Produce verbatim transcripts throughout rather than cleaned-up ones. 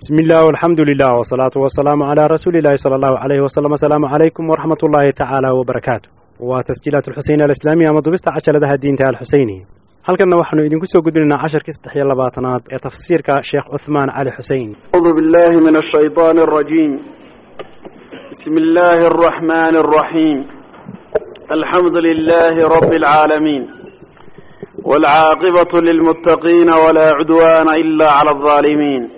بسم الله والحمد لله والصلاة والسلام على رسول الله صلى الله عليه وسلم. السلام عليكم ورحمة الله تعالى وبركاته. وتسجيلات الحسين الإسلامية مضبست عشر لها الدين تاع الحسيني. هل كنا وحنا يدين كسو قدرنا عشر كستحيا لباطنات تفسير كشيخ عثمان علي حسين. أعوذ بالله من الشيطان الرجيم. بسم الله الرحمن الرحيم. الحمد لله رب العالمين والعاقبة للمتقين ولا عدوان إلا على الظالمين.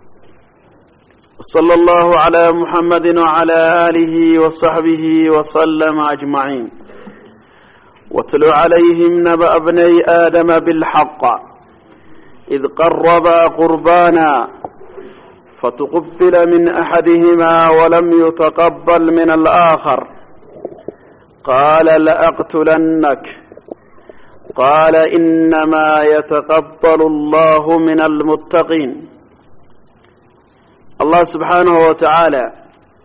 صلى الله على محمد وعلى آله وصحبه وسلم أجمعين. واتل عليهم نبأ ابني آدم بالحق إذ قربا قربانا فتقبل من أحدهما ولم يتقبل من الآخر قال لأقتلنك قال إنما يتقبل الله من المتقين. الله سبحانه وتعالى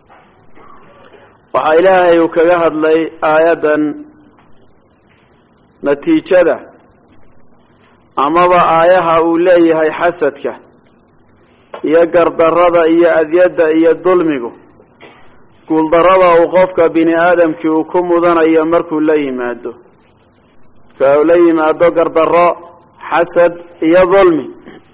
waxaa ilaahay uu kaga hadlay aayadan natiijada amaba aayaha uu leeyahay xasadka iyo gardarrada iyo adyada iyo dulmigu guuldarrada uu qofka bini aadamkii uu ku mudanayo markuu la yimaado ka uu la yimaado gardarro xasad iyo dulmi.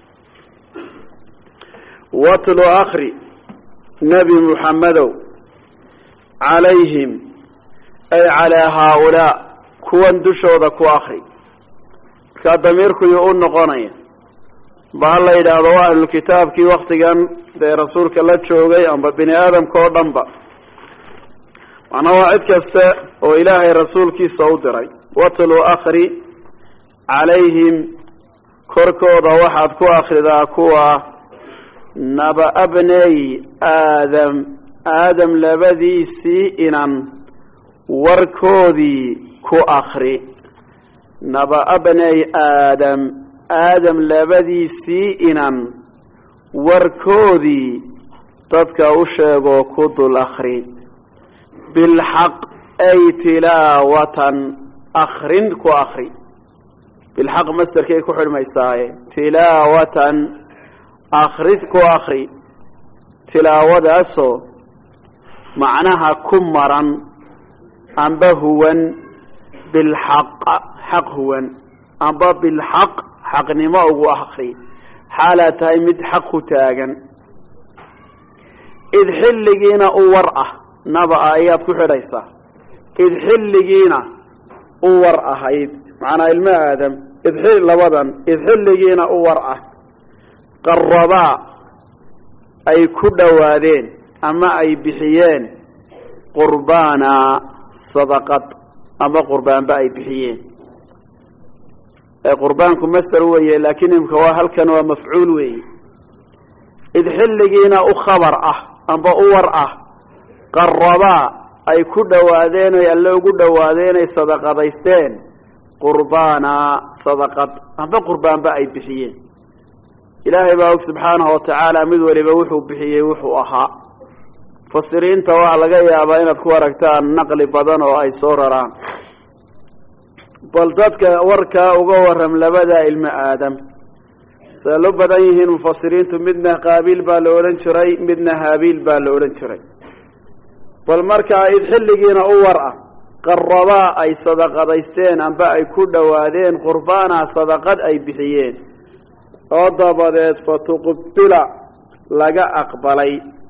watlu akhri nabi muxammadow calayhim ay calaa haaulaa kuwan dushooda ku akhri. markaa damiirkuyu u noqonaya ba ha la yidhaahdo waa ahlulkitaabkii waktigan dee rasuulka la joogay amba bini aadamka oo dhanba macnaa waa cid kasta oo ilaahay rasuulkiisa u diray. watlu akhri calayhim korkooda waxaad ku akhridaa kuwa naba bnay aadam aadam labadiisii inan warkoodii ku akhri. naba bnay aadam aadam labadiisii inan warkoodii dadka u sheegoo ku dul akhri. bilxaq ay tilaawatan akhrin ku akhri. bilxaq masderkay ku xidhmaysaaye tilaawatan akhri ku akhri. tilaawadaasoo macnaha ku maran amba huwan bilxaq xaq huwan amba bilxaq xaqnimo ugu akhri xaalaa tahay mid xaq ku taagan. id xilligiina u war ah naba ayaad ku xidhaysaa. id xilligiina u war ahayd macnaa ilmo aadam id labadan id xilligiina u war ah qarabaa ay ku dhowaadeen ama ay bixiyeen qurbaana sadaqad ama qurbaanba ay bixiyeen. qurbaanku masder weeye laakiin imka waa halkan waa mafcuul weeye. id xilligiina u khabar ah amba u war ah qarabaa ay ku dhowaadeen oy alle ugu dhowaadeen ay sadaqadaysteen qurbaana sadaqad amba qurbaanba ay bixiyeen. ilaahay baa og subxaanahu watacaala mid waliba wuxuu bixiyey wuxuu ahaa. mufasiriinta waxaa laga yaabaa inaad ku aragtaan naqli badan oo ay soo raraan. bal dadka warkaa uga waram labada ilmo aadam see lo badan yihiin mufasiriintu midna qaabiil baa la odhan jiray midna haabiil baa la odhan jiray. bal markaa id xilligiina u war ah qarabaa ay sadaqadaysteen amba ay ku dhowaadeen qurbaana sadaqad ay bixiyeen oo dabadeed fatuqubila laga aqbalay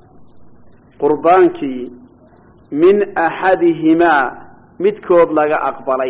qurbaankii min axadihimaa midkood laga aqbalay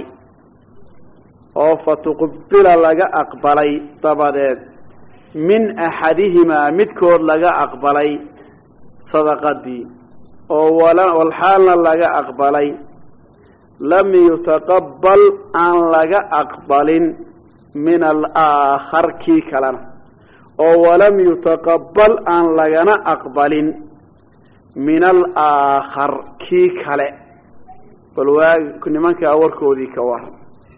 oo fatuqubila laga aqbalay dabadeed min axadihimaa midkood laga aqbalay sadaqadii oo walxaalna laga aqbalay lam yutaqabal aan laga aqbalin min alaakhar kii kalena oo walam yutaqabal aan lagana aqbalin min alaakhar kii kale. bal waa nimankaa warkoodii ka waran.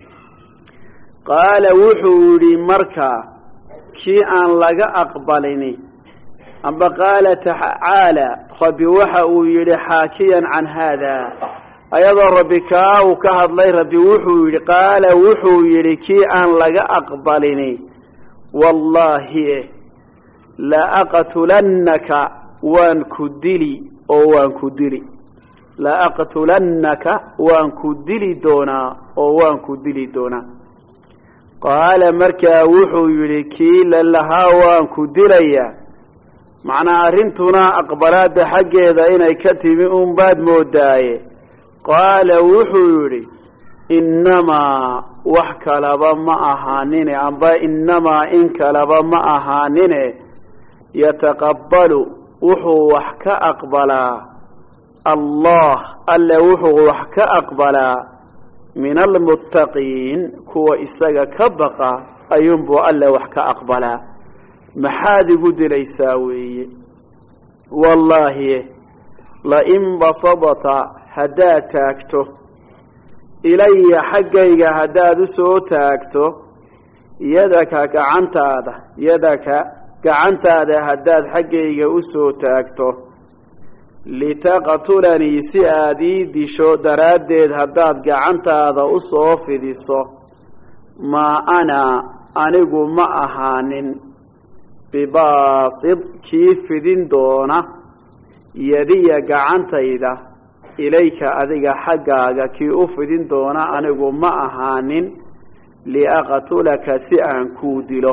qaala wuxuu yidhi markaa kii aan laga aqbalini amba qaala tacaala rabbi waxa uu yidhi xaakiyan can haada ayadoo rabbi kaa uu ka hadlay rabbi wuxuu yidhi qaala wuxuu yidhi kii aan laga aqbalini wallaahi laaqtulannaka waan ku dili oo waan ku dili laaqtulannaka waan ku dili doonaa oo waan ku dili doonaa qaala markaa wuxuu yidhi kii lalahaa waan ku dilayaa macnaa arrintuna aqbalaadda xaggeeda inay ka timi unbaad moodaaye qaala wuxuu yidhi innamaa wax kalaba ma ahaanine amba innamaa in kalaba ma ahaanine yataqabbalu wuxuu wax ka aqbalaa allah alle wuxuu wax ka aqbalaa min almuttaqiin kuwa isaga ka baqa ayuunbuu alle wax ka aqbalaa maxaad igu dilaysaa weeye wallaahi lain basadta haddaad taagto ilaya xaggayga haddaad u soo taagto yadaka gacantaada yadaka gacantaada haddaad xaggayga u soo taagto litaqtulanii si aad ii disho daraaddeed haddaad gacantaada u soo fidiso maa ana anigu ma ahaanin bibaasid kii fidin doona yadiya gacantayda ilayka adiga xaggaaga kii u fidin doona anigu ma ahaanin liaqtulaka si aan kuu dilo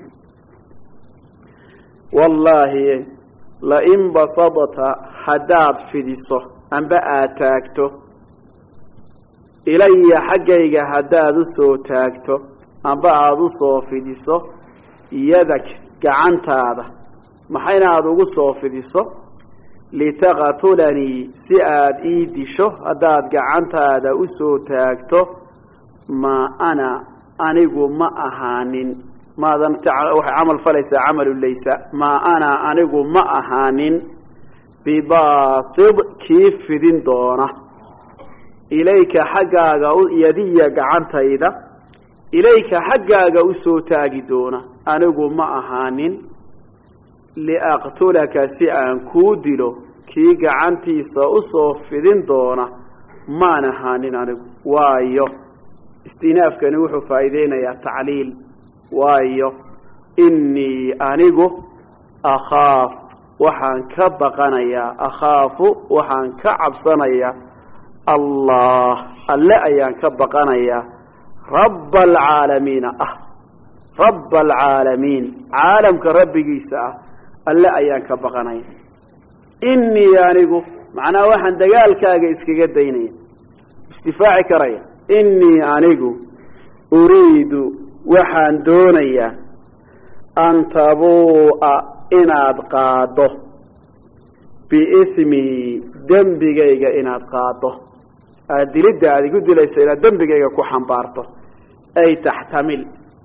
wallaahi lain basadta haddaad fidiso amba aad taagto ilaya xaggayga haddaad u soo taagto amba aada u soo fidiso yadak gacantaada maxayna aada ugu soo fidiso litaqtulanii si aad ii disho haddaad gacantaada u soo taagto maa ana anigu ma ahaanin maadan waxay camal falaysaa camalu laysa maa ana anigu ma ahaanin bibaasid kii fidin doona ilayka xaggaaga yadiya gacantayda ilayka xaggaaga u soo taagi doona anigu ma ahaanin liaqtulaka si aan kuu dilo kii gacantiisa u soo fidin doona maan ahaanin anigu waayo istinaafkani wuxuu faa'iideynayaa tacliil waayo innii anigu akhaaf waxaan ka baqanayaa akhaafu waxaan ka cabsanayaa allah alle ayaan ka baqanayaa rabba alcaalamiina ah rabba alcaalamiin caalamka rabbigiisa ah alle ayaan ka baqanaya innii anigu macnaha waxaan dagaalkaaga iskaga daynaya istifaaci karaya innii anigu uriidu waxaan doonayaa an tabuu'a inaad qaaddo biismii dembigayga inaad qaaddo aad dilidda aad igu dilaysa inaad dembigayga ku xambaarto ay taxtamil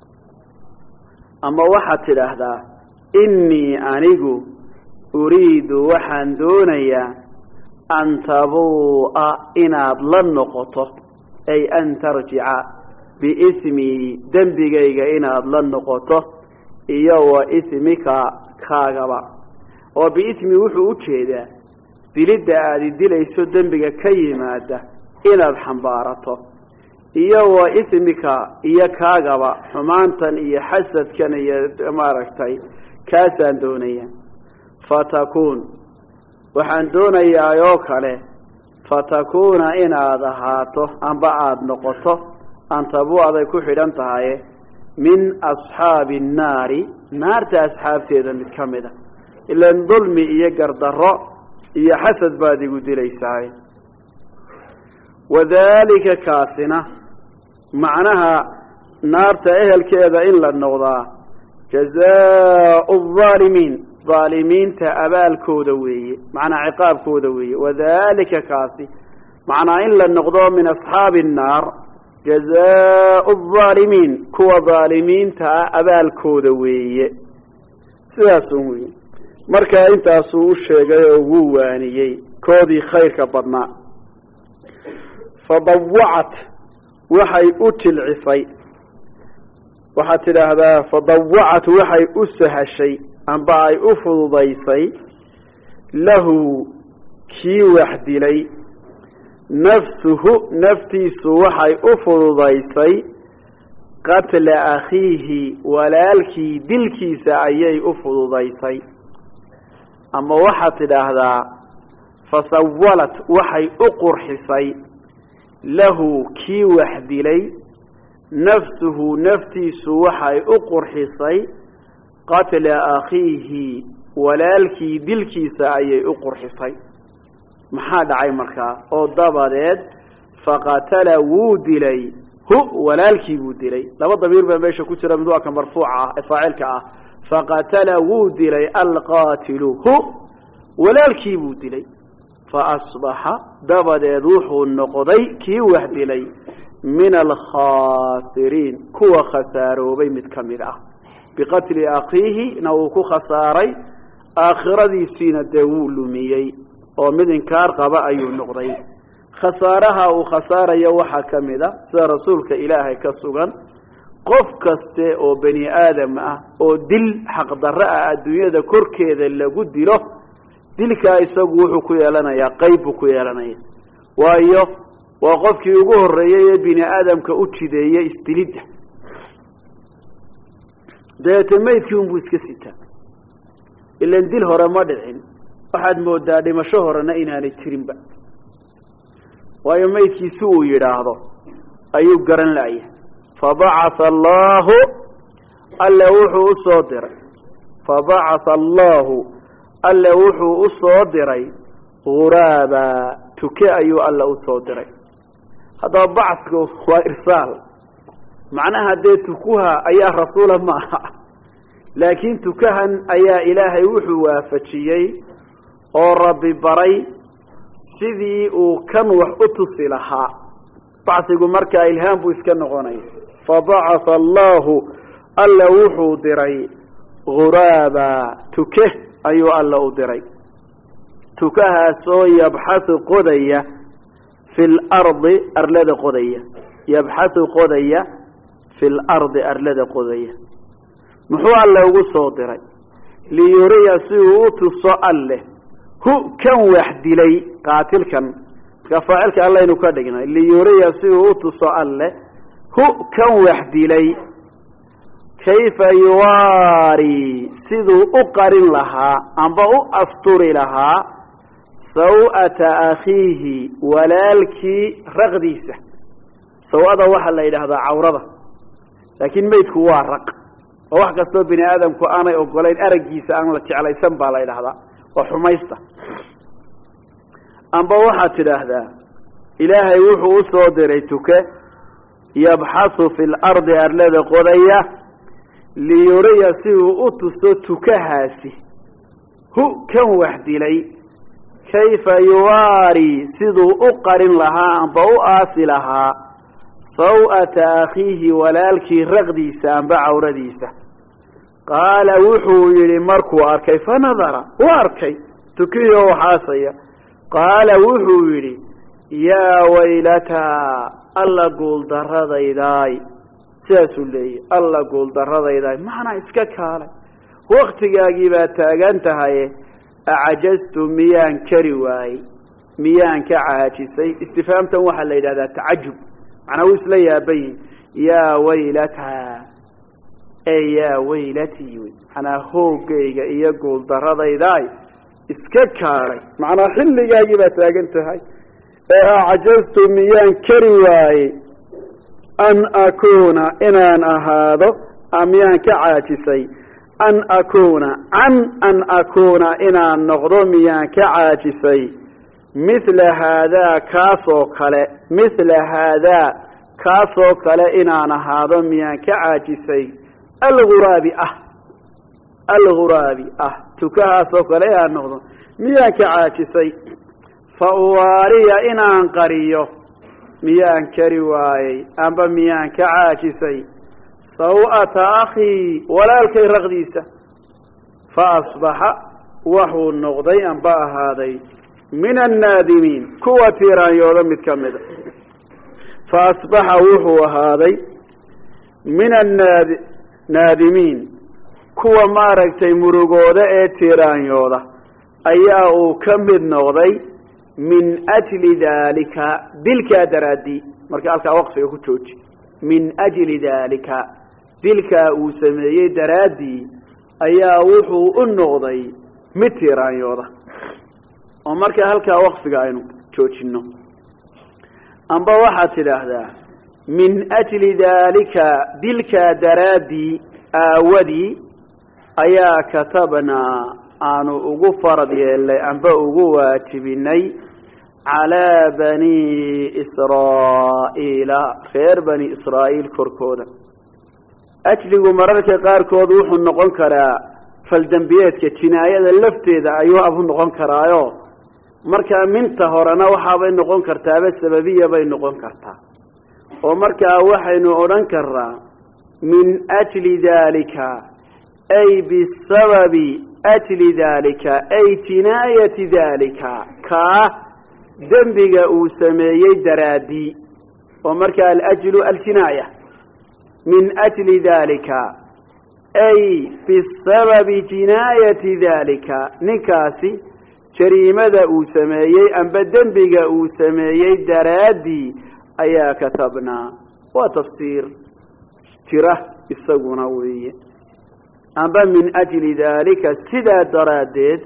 ama waxaad tidhaahdaa innii anigu uriidu waxaan doonayaa an tabuu'a inaad la noqoto ay an tarjica biismii dembigayga inaad la noqoto iyo wa ismika kaagaba oo biismi wuxuu u jeedaa dilidda aad dilayso dembiga ka yimaada inaad xambaarato iyo wa ismika iyo kaagaba xumaantan iyo xasadkan iyo maaragtay kaasaan doonaya fatakuun waxaan doonayaa oo kale fatakuuna inaad ahaato amba aada noqoto antabuaday ku xidhan tahay min asxaabi annaari naarta asxaabteeda mid ka mid a ilaan dulmi iyo gardarro iyo xasad baad igu dilaysahay wadaalika kaasina macnaha naarta ehelkeeda in la noqdaa jazaau alظaalimiin aalimiinta abaalkooda weeye macnaa ciqaabkooda weeye wadaalika kaasi macnaa in la noqdo min asxaabi الnaar jazaau الظaalimiin kuwa dhaalimiintaa abaalkooda weeye sidaasun weeye markaa intaasuu u sheegay oo wuu waaniyey koodii khayrka badnaa fadawacat waxay u jilcisay waxaad tidhaahdaa fadawacat waxay u sahashay amba ay u fududaysay lahu kii wax dilay nafsuhu naftiisu waxay u fududaysay qatla akhiihi walaalkii dilkiisa ayay u fududaysay ama waxaad tidhaahdaa fasawalat waxay u qurxisay lahu kii wax dilay nafsuhu naftiisu waxay u qurxisay qatla akhiihi walaalkii dilkiisa ayay u qurxisay maxaa dhacay markaa oo dabadeed faqatala wuu dilay hu walaalkii buu dilay laba damiir baa meesha ku jira mid waa ka marfuuca ah ee faacilka ah faqatala wuu dilay alqaatilu hu walaalkii buu dilay faasbaxa dabadeed wuxuu noqday kii wax dilay min alkhaasiriin kuwa khasaaroobay mid ka mid ah biqatli akhiihi na wuu ku khasaaray aakhiradiisiina dee wuu lumiyey oo mid inkaar qaba ayuu noqday khasaaraha uu khasaarayo waxaa ka mid a sida rasuulka ilaahay ka sugan qof kaste oo bani aadam ah oo dil xaqdarro ah adduunyada korkeeda lagu dilo dilkaa isagu wuxuu ku yeelanayaa qayb buu ku yeelanaya waayo waa qofkii ugu horreeyey ee bini aadamka u jideeyey isdilidda dabeete maydkii unbuu iska sitaa ilan dil hore ma dhicin waxaad moodaa dhimasho horena inaanay jirinba waayo maydkii si uu yidhaahdo ayuu garan la'ya fabacatha allaahu alle wuxuu u soo diray fabacatha allaahu alle wuxuu u soo diray ghuraaba tuke ayuu alle u soo diray haddaba bacadku waa irsaal macnaha dee tukuha ayaa rasuula ma aha laakiin tukahan ayaa ilaahay wuxuu waafajiyey oo rabbi baray sidii uu kan wax u tusi lahaa bacdigu markaa ilhaam buu iska noqonaya fabacatha allaahu alle wuxuu diray ghuraaba tuke ayuu alle u diray tukahaasoo yabxathu qodaya fi lardi arlada qodaya yabxathu qodaya fi lardi arlada qodaya muxuu alle ugu soo diray liyuriya si uu u tuso alleh hu kan wax dilay qaatilkan markaa faacilka allaynu ka dhignay liyuriya si uu u tuso alleh hu kan wax dilay kayfa yuwaari siduu u qarin lahaa amba u asturi lahaa saw'ata akhiihi walaalkii raqdiisa saw-ada waxaa la yidhaahdaa cawrada laakiin maydku waa raq oo wax kastoo bini aadamku aanay ogolayn araggiisa aan la jeclaysan baa la yidhaahdaa oo xumaysta amba waxaad tidhaahdaa ilaahay wuxuu u soo diray tuke yabxathu fi lardi arlada qodaya liyuriya si uu u tuso tukahaasi hu kan wax dilay kayfa yuwaari siduu u qarin lahaa amba u aasi lahaa saw'ata akhiihi walaalkii raqdiisa amba cawradiisa qaala wuxuu yidhi markuu arkay fanadara u arkay tukiyoo waxaasaya qaala wuxuu yidhi yaa waylataa alla guuldaradaydaay sidaasuu leeyahy alla guuldaradaydaay macnaa iska kaalay waktigaagii baa taagan tahaye acajaztu miyaan kari waayey miyaan ka caajisay istifhaamtan waxaa la yidhahdaa tacajub macnaa wuu isla yaabayihin yaa waylataa ee yaa waylatii wey manaa hoogayga iyo guuldaradaydaay iska kaalay macnaa xilligaagii baa taagan tahay ee acjaztu miyaan kari waayey an akuuna inaan ahaado miyaan ka caajisay an akuuna can an akuuna inaan noqdo miyaan ka caajisay mithla haadaa kaasoo kale mithla haadaa kaasoo kale inaan ahaado miyaan ka caajisay alguraabi ah alguraabi ah tukahaasoo kale inaan noqdo miyaan ka caajisay fa uwaariya inaan qariyo miyaan kari waayey amba miyaan ka caajisay saw'ata akhii walaalkay raqdiisa fa asbaxa waxuu noqday amba ahaaday min annaadimiin kuwa tiiraanyooda mid ka mida fa asbaxa wuxuu ahaaday min annaad naadimiin kuwa maaragtay murugooda ee tiiraanyooda ayaa uu ka mid noqday min ajli daalika dilkaa daraaddii marka halkaa waqfiga ku jooji min ajli daalika dilkaa uu sameeyey daraaddii ayaa wuxuu u noqday mid tiiraanyooda. oo markaa halkaa waqfiga aynu joojinno amba waxaad tidhaahdaa min ajli daalika dilkaa daraaddii aawadii ayaa katabnaa aanu ugu farad yeelnay amba ugu waajibinay calaa banii israa'iila reer bani israa'iil korkooda. ajligu mararka qaarkood wuxuu noqon karaa faldembiyeedka jinaayada lafteeda ayuu abu noqon karaayo markaa minta horena waxaabay noqon kartaaba sababiya bay noqon kartaa. oo markaa waxaynu odhan karnaa min ajli daalika ay bisababi ajli daalika ay jinaayati daalika kaa dembiga uu sameeyey daraaddii. oo markaa alajlu aljinaaya min ajli daalika ay bisababi jinaayati daalika ninkaasi jariimada uu sameeyey amba dembiga uu sameeyey daraaddii ayaa katabnaa. waa tafsiir jira isaguna weeye. amba min ajli daalika sidaa daraaddeed.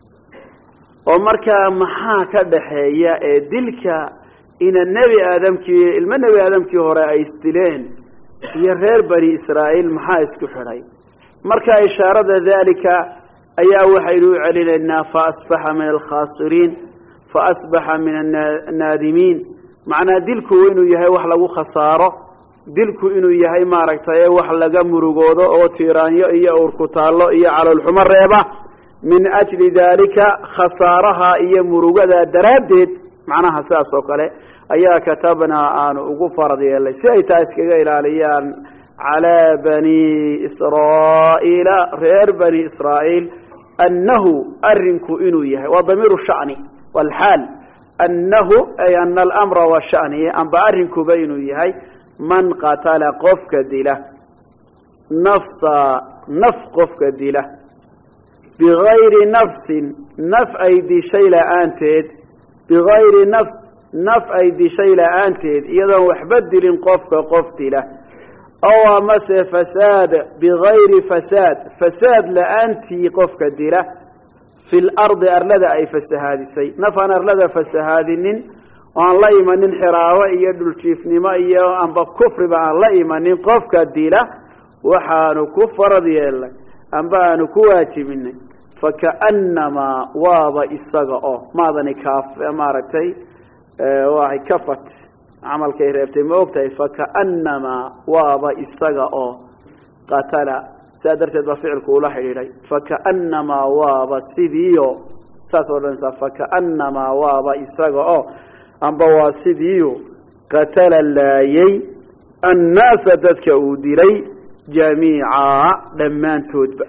oo markaa maxaa ka dhaxeeya ee dilka ina nebi aadamkii ilmo nebi aadamkii hore ay isdileen iyo reer bani israa'iil maxaa isku xidhay? markaa ishaarada daalika ayaa waxaynu u celinaynaa fa asbaxa min alkhaasiriin fa asbaxa min annaadimiin. macnaa dilku inuu yahay wax lagu khasaaro, dilku inuu yahay maaragtay wax laga murugoodo oo tiiraanyo iyo urkutaallo iyo caloolxumo reeba. min ajli daalika khasaaraha iyo murugada daraaddeed macnaha sidaas oo kale ayaa katabnaa aanu ugu farad yeelnay si ay taa iskaga ilaaliyaan calaa bani israa'iila reer bani israa'iil annahu arrinku inuu yahay waa damiiru sha'ni walxaal annahu ay ana alamra wa sha'ni amba arrinkuba inuu yahay man qatala qofka dila nafsa naf qofka dila bigayri nafsin naf ay dishay la'aanteed bigayri nafs naf ay dishay la'aanteed iyadoon waxba dilin qofka qof dila aw amase fasaad bigayri fasaad fasaad la'aantii qofka dila fi lardi arlada ay fasahaadisay naf aan arlada fasahaadinin oo aan la imanin xiraabo iyo dhuljiifnimo iyo amba kufriba aan la imanin qofka dila waxaanu ku farad yeelnay amba aanu ku waajibinay fakaannamaa waaba isaga oo maadani kaaf maaragtay waxay kafat camalkay reebtay ma ogtahay fakaannamaa waaba isaga oo qatala sidaa darteed baa ficilku ula xidhiidhay fakaannamaa waaba sidiio saas odhanaysaa fakaannamaa waaba isaga oo amba waa sidiiyo qatala laayay annaasa dadka uu dilay jamiica dhammaantoodba.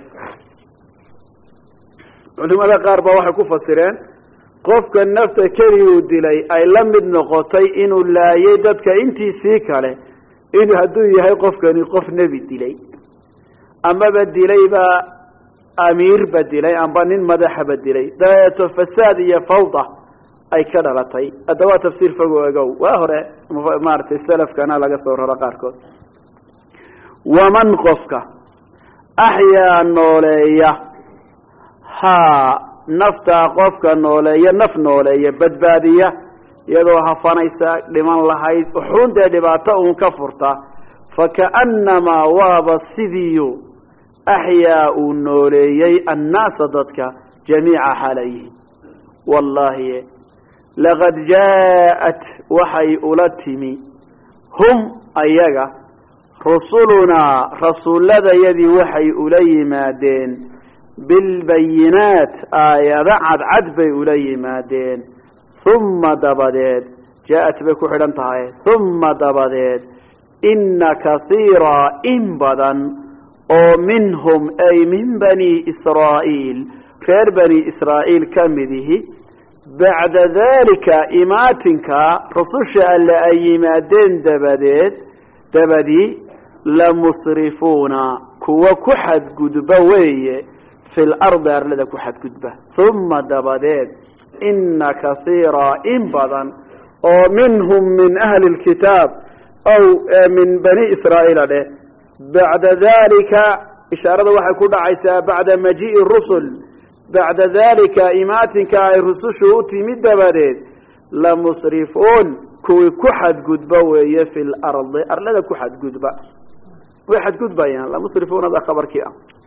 culimada qaar baa waxay ku fasireen qofka nafta keliguu dilay ay la mid noqotay inuu laayay dadka intiisii kale in hadduu yahay qofkani qof nebi dilay amaba dilayba amiirba dilay amba nin madaxaba dilay dabeeto fasaad iyo fawda ay ka dhalatay. hadda waa tafsiir fogo egow waa hore maaragtay salafkana laga soo raro qaarkood. waman qofka axyaa nooleeya haa naftaa qofka nooleeya naf nooleeya badbaadiya iyadoo hafanaysa dhiman lahayd uxuundee dhibaato uun ka furta fakaannamaa waaba sidiiyo axyaa uu nooleeyey annaasa dadka jamiica xaalayihi. wallaahi laqad jaa'at waxay ula timi hum ayaga rusulunaa rasuulladayadii waxay ula yimaadeen bilbayinaat aayado cadcad bay ula yimaadeen. humma dabadeed jaa-at bay ku xidhan tahay humma dabadeed inna kahiiraa in badan oo minhum ay min bani israa'iil reer bani israa'iil ka midihi bacda daalika imaatinka rususha alle ay yimaadeen dabadeed dabadii lamusrifuuna kuwa ku xadgudba weeye fi lardi arlada ku xadgudba. humma dabadeed inna kahiiraa in badan oo minhum min ahli lkitaab أو من بني إسرائيل ده بعد ذلك إشارة واحد كل عيسى بعد مجيء الرسل بعد ذلك إماتك أي رسل شوتي مد بديد لمصرفون كوي كحد قدبة وهي في الأرض أرلد كحد قدبة واحد قدبة يعني لمصرفون هذا خبر كيا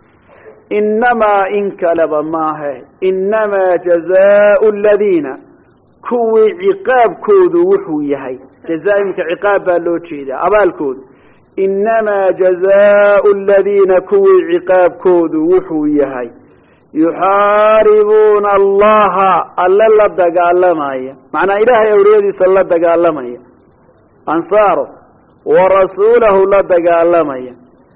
إنما إن كلب ما هي إنما جزاء الذين كوي عقاب كود وحوي هي جزاء عقاب لوتشيدا أبال كود إنما جزاء الذين كوي عقاب كود وحوي هي يحاربون الله ألا لا دقالمايا معنى إلهي أوريدي صلى دقالمايا أنصاره ورسوله لا دقالمايا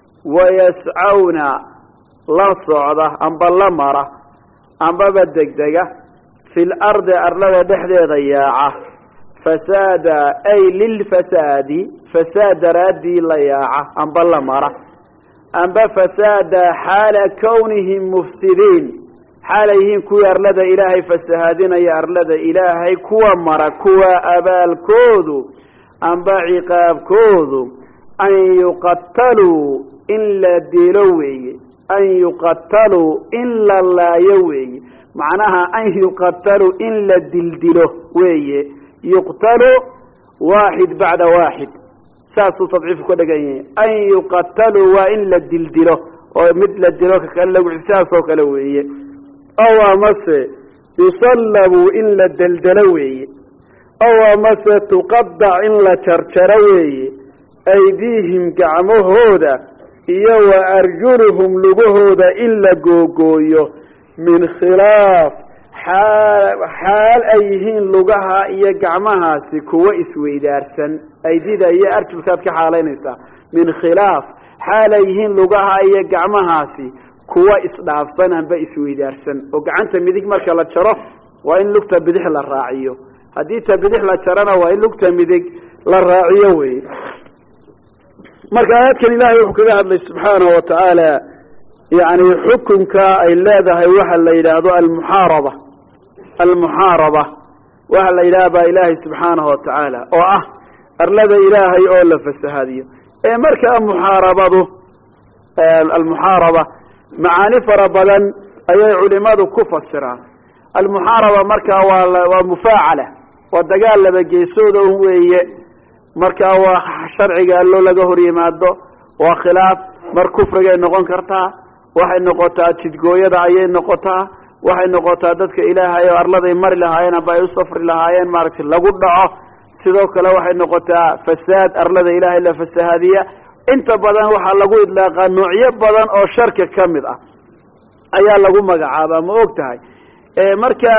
ويسعون لا صعدة أنبا لا مرة أنبا بدقدقة في الأرض أرلد دحدي ضياعة فساد أي للفساد فساد رادي لياعة أنبا لا مرة أنبا فساد حال كونهم مفسدين حاليهم كوى أرلد إلهي فسهادين يا أرلد إلهي كوى مرة كوى أبال كودو أنبا عقاب كودو أن يقتلوا إلا ديلوي أن يقتلوا إلا لا يوي معناها أن يقتلوا إلا دلدلو وي يقتلوا واحد بعد واحد ساسو تضعيف كده جاي أن يقتلوا وإلا الدلدلو ومثل الدلو كاللو عساسو كالوي أو مس يصلبوا إلا الدلدلوي أو مس تقطع إلا شرشروي أيديهم كعمه هودا إيو أرجلهم لبهودا إلا جوجويو من خلاف حال حال أيهين لقاها إيا قعمها سكوا إسوي دارسن أيديدا إيا أرجل كاب كحالين إسا من خلاف حال أيهين لقاها إيا قعمها سكوا إسدافسن أنبا إسوي دارسن وقعنت مديك مركا لتشرف وإن لقتا بديح للراعيو هديتا بديح لتشرنا وإن لقتا مديك للراعيو marka aadkan ilaahay wuxuu kaga hadlay subhanahu wa ta'ala yaani xukunka ay leedahay waxa la yiraahdo al-muharaba al-muharaba waxa la yiraahdo ilaahay subhanahu wa ta'ala oo ah arlada ilaahay oo la fasahadiyo ee marka muharabadu al-muharaba maani farabadan ayay culimadu ku fasiraan al-muharaba marka waa mufaacala waa dagaal laba geesood oo weeye marka waa sharciga loo laga hor yimaado waa khilaaf mar kufriga noqon kartaa waxay noqotaa jidgooyada ayay noqotaa waxay noqotaa dadka ilaahay oo arladay mar lahaayeen aba ay u safri lahaayeen maaragtay lagu dhaco sidoo kale waxay noqotaa fasaad arlada ilaahay la fasahadiya inta badan waxa lagu idlaaqaa noocyo badan oo sharka kamid ah ayaa lagu magacaabaa ma ogtahay ee marka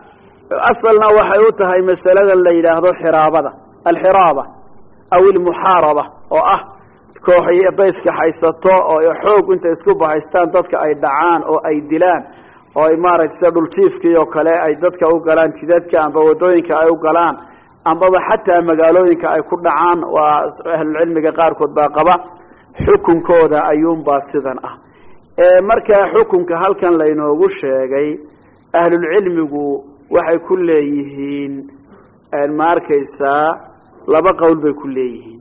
asalna waxay u tahay mas'alada la yiraahdo xiraabada alxiraaba أو المحاربة أو أه كوحي بيسك حيسطو أو يحوق أنت يسكب حيستان ضدك أي دعان أو أي دلان أو إمارة سبل تيفك أو كلا أي ضدك أو قلان شدتك أم بودوينك أو قلان أم بابا حتى مقالوينك أي كل دعان وأهل العلم قار كود باقبا حكم كودا أيوم باسدان أه إيه مركا حكم كهل كان لينوغو شيغي أهل العلم وحي كل يهين الماركيسا laba qowl bay ku leeyihiin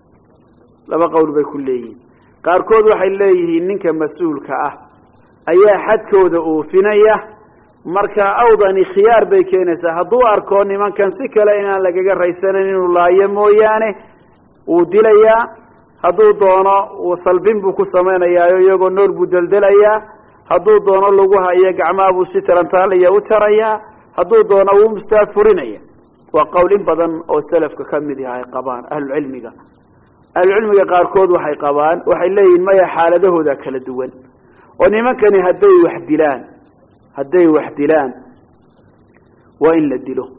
laba qowl bay ku leeyihiin qaarkood waxay leeyihiin ninka mas'uulka ah ayaa xadkooda oofinaya marka awdani khiyaar bay keenaysaa hadduu arko nimankan si kale inaan lagaga raysanin inuu laayo mooyaane uu dilayaa hadduu doono uu salbin buu ku samaynayaa iyagoo nool buu daldalayaa hadduu doono lagu hayo gacmaha buu si tarantaaliya u jarayaa hadduu doono uu mustaafurinaya وقول بدن أو سلف ككمل هاي قبان أهل العلم جا أهل العلم جا قاركود وحي قبان وحي لين ما يحالده ذاك الدول ونما كان هدي وحدلان هدي وحدلان وإن لدله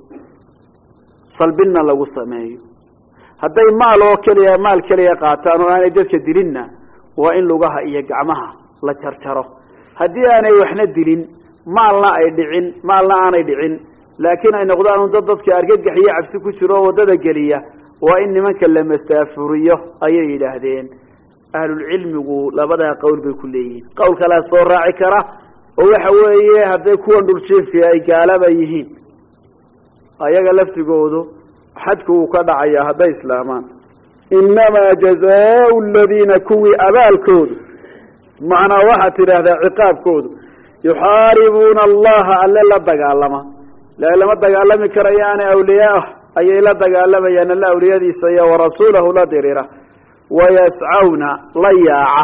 صلبنا لو سماي هدي مال وكليا مال كليا قاتان وأنا جدك دلنا وإن لقاها يجعمها لا ترتره هدي أنا وإحنا دلين مال لا يدعين مال لا أنا يدعين لكن أي نقدان ضدك أرجع حياة عبسك ترى وضد جلية وإن من كلم استافريه أي إلهين أهل العلم يقول لبدا قول بكلين قول كلا صور عكرة وحويه هذا يكون درشيف في أي قالة بيهين أي قلفت جوده حدك وكذا عيا هذا إسلامان inamaa jazaau aladiina kuwii abaalkoodu macnaa waxaad tidhaahdaa ciqaabkoodu yuxaaribuuna allaha alle la dagaalama la lama dagaalami karayaane awliyaah ayay la dagaalamayaan alla awliyadiisa iyo warasuulahu la dirira wayascawna la yaaca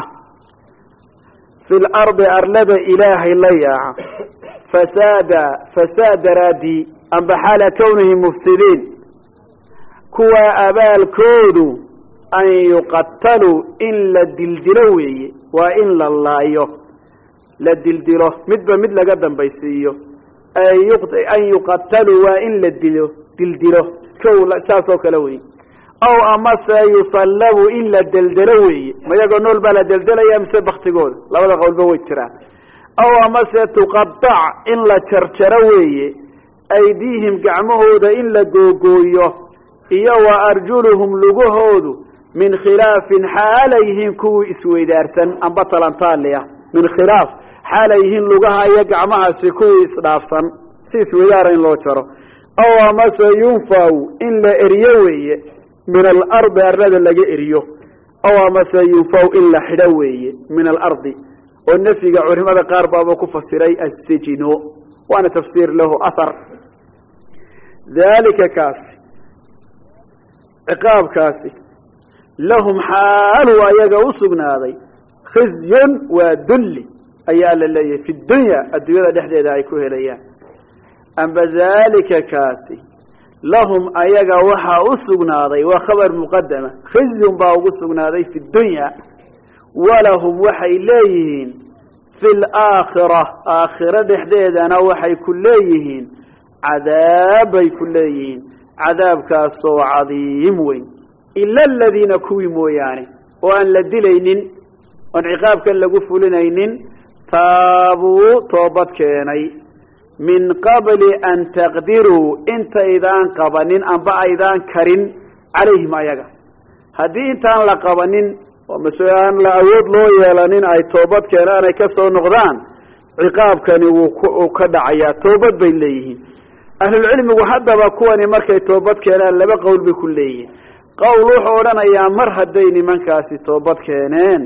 fi lardi arlada ilaahay la yaaca fasaada fasaad daraadii amba xaala kwnihim mufsidiin kuwaa abaalkoodu an yuqataluu in la dildilo weeye waa in la laayo la dildilo midba mid laga dambaysiiyo an yuqataluu waa in la dilo dildilo kow saasoo kale weeye aw amase yusallabu in la deldelo weeye mayagoo nool baa la deldelaya mise baktigooda labada qowlba way jiraan aw amase tuqadac in la jarjaro weeye aydiihim gacmahooda in la googooyo iyo wa arjuluhum lugahoodu min khilaafin xaalayhiin kuwii isweydaarsan amba talantaaliya min khilaaf xaalayhiin lugaha iyo gacmahaasi kuwii isdhaafsan si isweydaara in loo jaro aw amase yunfaw in la eriyo weeye min alardi arlada laga eriyo aw amase yunfaw in la xidho weeye min alardi oo nafyiga culimada qaar baaba ku fasiray assijino waana tafsiir lahu ahar dalika kaasi ciqaabkaasi lahum xaalu ayaga u sugnaaday khizyun waa dulli ayaa la leeyahay fi dunya adduunyada dhexdeeda ay ku helayaan amba dalika kaasi lahum ayaga waxaa u sugnaaday waa khabar muqadama khizyun baa ugu sugnaaday fi dunya walahum waxay leeyihiin fi laakhira aakhiro dhexdeedana waxay ku leeyihiin cadaabbay ku leeyihiin cadaabkaasoo cadiim weyn ila aladiina kuwii mooyaane oo aan la dilaynin oon ciqaabkan lagu fulinaynin taabuu toobad keenay min qabli an taqdiruu intaydaan qabanin amba aydaan karin calayhim ayaga haddii intaan la qabanin oo mase aan la awood loo yeelanin ay toobad keenaan ay ka soo noqdaan ciqaabkani wuu ka dhacayaa toobad bay leeyihiin ahlulcilmigu haddaba kuwani markay toobad keenaan laba qowl bay ku leeyihiin qowl wuxuu odhanayaa mar hadday nimankaasi toobad keeneen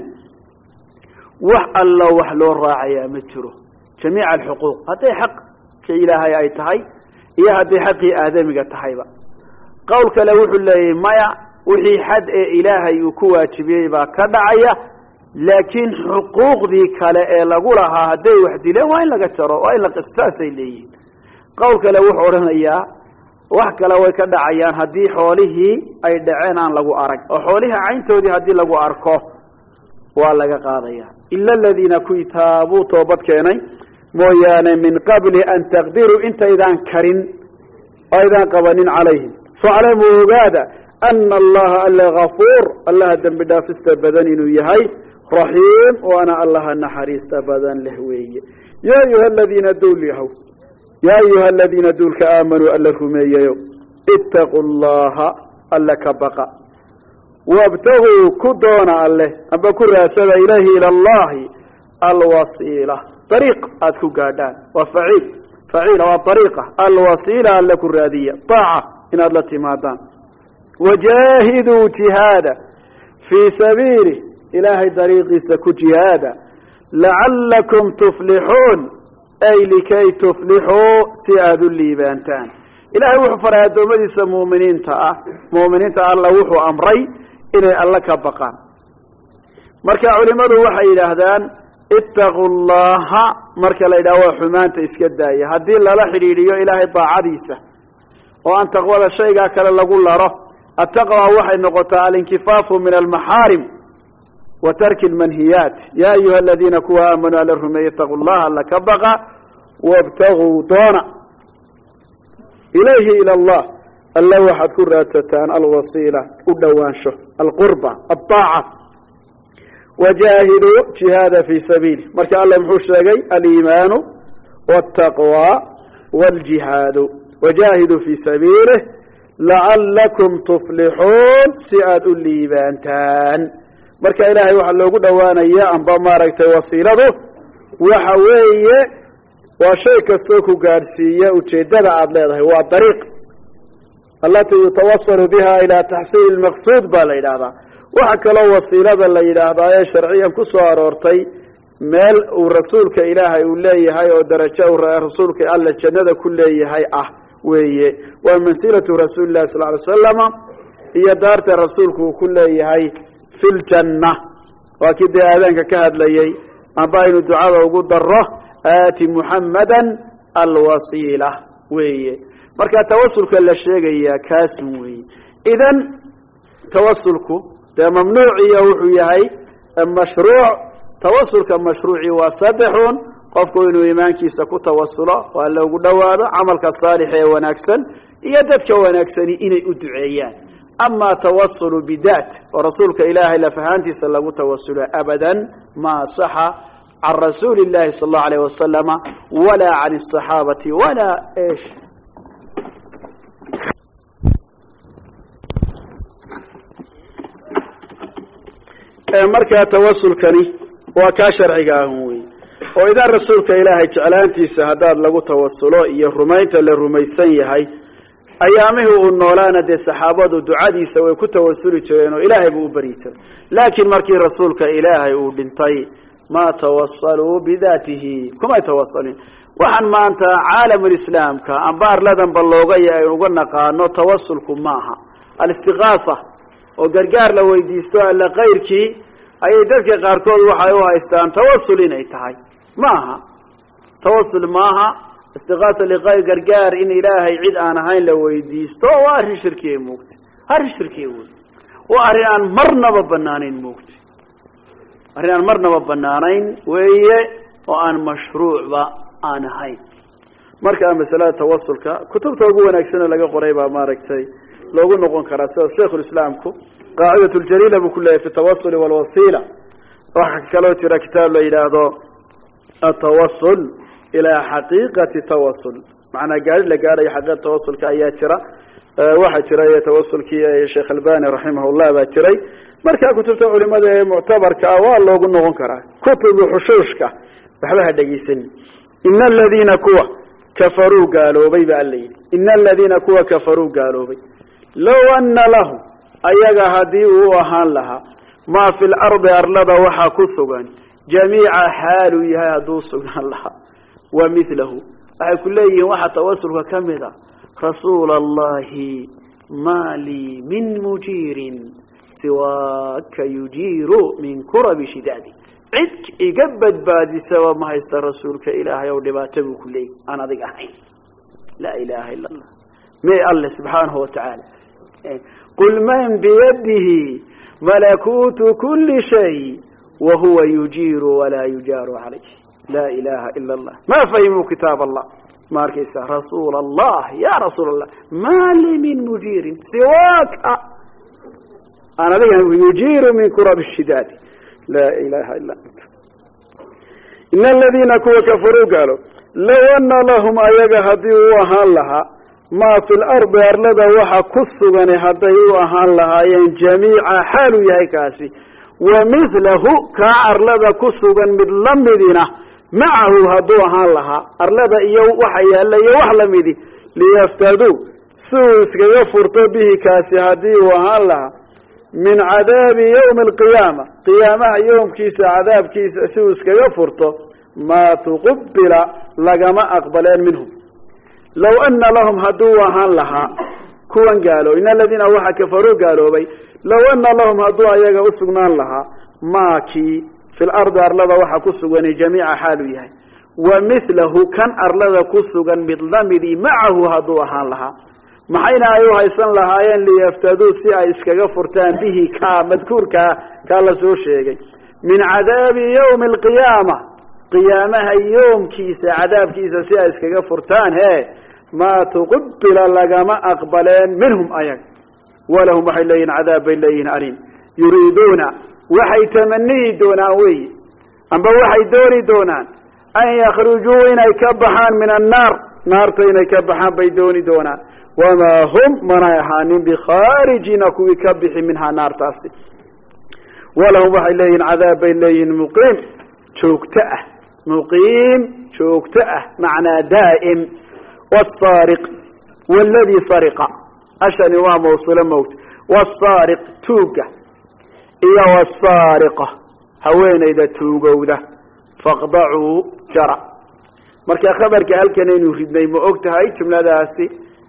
wax alla wax loo raacayaa ma jiro jamiica alxuquuq hadday xaqka ilaahay ay tahay iyo hadday xaqii aadamiga tahayba qowl kale wuxuu leeyahay maya wixii xad ee ilaahay uu ku waajibiyey baa ka dhacaya laakiin xuquuqdii kale ee lagu lahaa hadday wax dileen waa in laga jaro waa in la qisaasay leeyihiin qowl kale wuxuu odhanayaa wax kale way ka dhacayaan haddii xoolihii ay dhaceen aan lagu arag oo xoolihii cayntoodii haddii lagu arko waa laga qaadaya ila aladiina kuwii taabuu toobad keenay mooyaane min qabli an taqdiruu intaydaan karin aydaan qabanin calayhim faclamuu ogaada ana allaha alla gafuur allaha dembi dhaafista badan inuu yahay raxiim waana allaha naxariista badan leh weeye yaa ayuha aladiina duul yahow yaa ayuha aladiina duulka aamanuu alla rumeeyayo itaquu llaha alla ka baqa wabtaguu ku doona alleh amba ku raasada ilayhi ila allahi alwasiila ariiq aada ku gaadhaan waa faciil faciila waa ariiqa alwasiila alle ku raadiya aaca inaad la timaadaan wajaahiduu jihaada fii sabiilih ilaahay dariiqiisa ku jihaada lacalakum tuflixuun ay likay tuflixuu si aada u liibaantaan ilaahay wuxuu faray addoommadiisa muuminiinta ah muuminiinta alla wuxuu amray inay alla ka baqaan marka culimadu waxay yidhaahdaan itaquu llaha marka la yidhaha waa xumaanta iska daaya haddii lala xidhiidhiyo ilaahay daacadiisa oo aan taqwada shaygaa kale lagu laro attaqwa waxay noqotaa alinkifaafu min almaxaarim wa tarki almanhiyaat yaa ayuha aladiina kuwa aamanuu alla rumeeye itaquu llaha alla ka baqa wabtaguu doona ilayhi ila allah alla waxaad ku raadsataan alwasiila u dhowaansho alqurba aaaca wajaahiduu jihaada fii sabiilih marka alla muxuu sheegay aliimaanu wاtaqwa wاljihaadu wajaahiduu fii sabiilih lacalakum tuflixuun si aada u liibaantaan marka ilaahay waxaa loogu dhowaanaya amba maaragtay wasiiladu waxa weeye waa shay kastoo ku gaadhsiiya ujeeddada aada leedahay waa dariiq التي يتوصل بها إلى تحصيل المقصود بالإله هذا وحكى وسيلة اللي هذا شرعيا كسر أرتي مال ورسولك إلهي وليه هاي ودرجة ورسولك الله جنة كليه هاي أه وهي ومنزلة رسول الله صلى الله عليه وسلم هي دارت رسولك كليه هاي في الجنة وكده هذا كهد ليه ما بين الدعاء وجود الره آتي محمدا الوسيلة وهي مركا توسلك لا شيغيا كاس وهي إذن توسلك ده ممنوع يوحي مشروع توسلك مشروعي وصدح قفكو إنه إيمانكيسا كتوسلا وألا قد هذا عملك الصالح ونكسن يددك ونكسن إني أدعيان أما توسل بذات ورسولك إلهي لفهانتي صلى الله توسل أبدا ما صح عن رسول الله صلى الله عليه وسلم ولا عن الصحابة ولا إيش مركا توسل كني وكاشرعي هوي وإذا رسولك إلهي جعلانتي سهداد لغو توسلو إيه رميت للرميسان يهي أيامه النولانا دي صحابة دعادي سوي كتوسلي جوينو إلهي بأبريتا لكن مركي رسولك إلهي ودنطي ما توصلوا بذاته كما يتوصلين وحن ما أنت عالم الإسلام كأنبار لدن بلوغي يقولنا قانو توصلكم معها الاستغاثة وقرقار لو يديستوها لغيرك أي ذلك قاركود وحيوها استان توصلين أي تهي معها توصل معها استغاثة لغير قرقار إن إلهي عيد أنا هاي لو يديستوها واري شركي موكت هاري شركي موكت واري أن مرنا ببنانين موكت أري أن مرنا ببنانين وهي وأن مشروع وأنا هاي مركا مسألة توصلك كتب توقوه نكسنا لقى قريبا ماركتي لو قلنا نقول كراسة الشيخ الإسلام كو قاعدة الجليلة بكلها في التوصل والوسيلة وحكى كلو ترى كتاب لإلى التوصل إلى حقيقة التوصل معنى قال لك قال حقيقة التوصل كأيات ترى أه واحد ترى يتوصل كي يا شيخ الباني رحمه الله باتري مركا كتبت علماء معتبر كأوال لو قلنا نقول كرا كتب حشوشك بحبها دقيسن إن الذين كوا كفروا قالوا بي بألين إن الذين كوا كفروا قالوا بي لو أن لهم أيها هدي وهان لها ما في الأرض أرلد وحا كسوغان جميع حال يهادو سوغان لها ومثله أي كله وحا توسل وكمذا رسول الله ما لي من مجير سواك يجير من كرب شدادي عدك إقبت بادي سوا ما يست رسولك إلهي ولباتبه كله أنا ذيك أحين لا إله إلا الله ما الله سبحانه وتعالى قل من بيده ملكوت كل شيء وهو يجير ولا يجار عليه لا إله إلا الله ما فهموا كتاب الله ماركيسا رسول الله يا رسول الله ما لي من مجير سواك أنا ذي يجير من كرب الشداد لا إله إلا أنت إن الذين كفروا قالوا لو أن لهم أيها هدي وهان لها ما في الأرض أرلد وحا كسغني حتى يوهان لها ين جميع حال يهيكاسي ومثله كأرلد كسغن باللمدين معه هدوهان لها أرلد إيو وحيا اللي يوحلمدي ليفتدوا سوس يفرط به كاسي هدي وهان لها من عذاب يوم القيامة قيامة يوم كيس عذاب كيس سوس يفرط ما تقبل لقما أقبلين منهم لو أن لهم هدوها لها كون قالوا إن الذين وحا كفروا قالوا بي لو أن لهم هدوها يقا أسقنان لها ما كي في الأرض أرلد وحا كسقني جميع حالوها ومثله كان أرلد كسقن بالضمد معه هدوها لها محينا أيها يسن لها ليفتدوا سيئا إسكا فرتان به كمذكور كالسو شيء من عذاب يوم القيامة قيامها يوم كيس عذاب كيس سيئا إسكا فرتان هاي ما تقبل لقما أقبلين منهم أيك ولهم وحي لين عذاب لين أليم يريدون وحي تمني دوناوي أما وحي دوري دونان أن يخرجوا إن يكبحان من النار نار تين يكبحان بيدوني دونان وما هم منايحانين بخارجين كوي كبح منها نار تاسي ولهم وحي لين عذاب لين مقيم شوكتأه مقيم شوكتأه معنى دائم والسارق والذي سرق ashani waa mawsuula moogta wasaariq tuuga iyo wasaariqa haweenayda tuugowda faqdacuu jara marka khabarka halkan aynu ridnay ma og tahay jumladaasi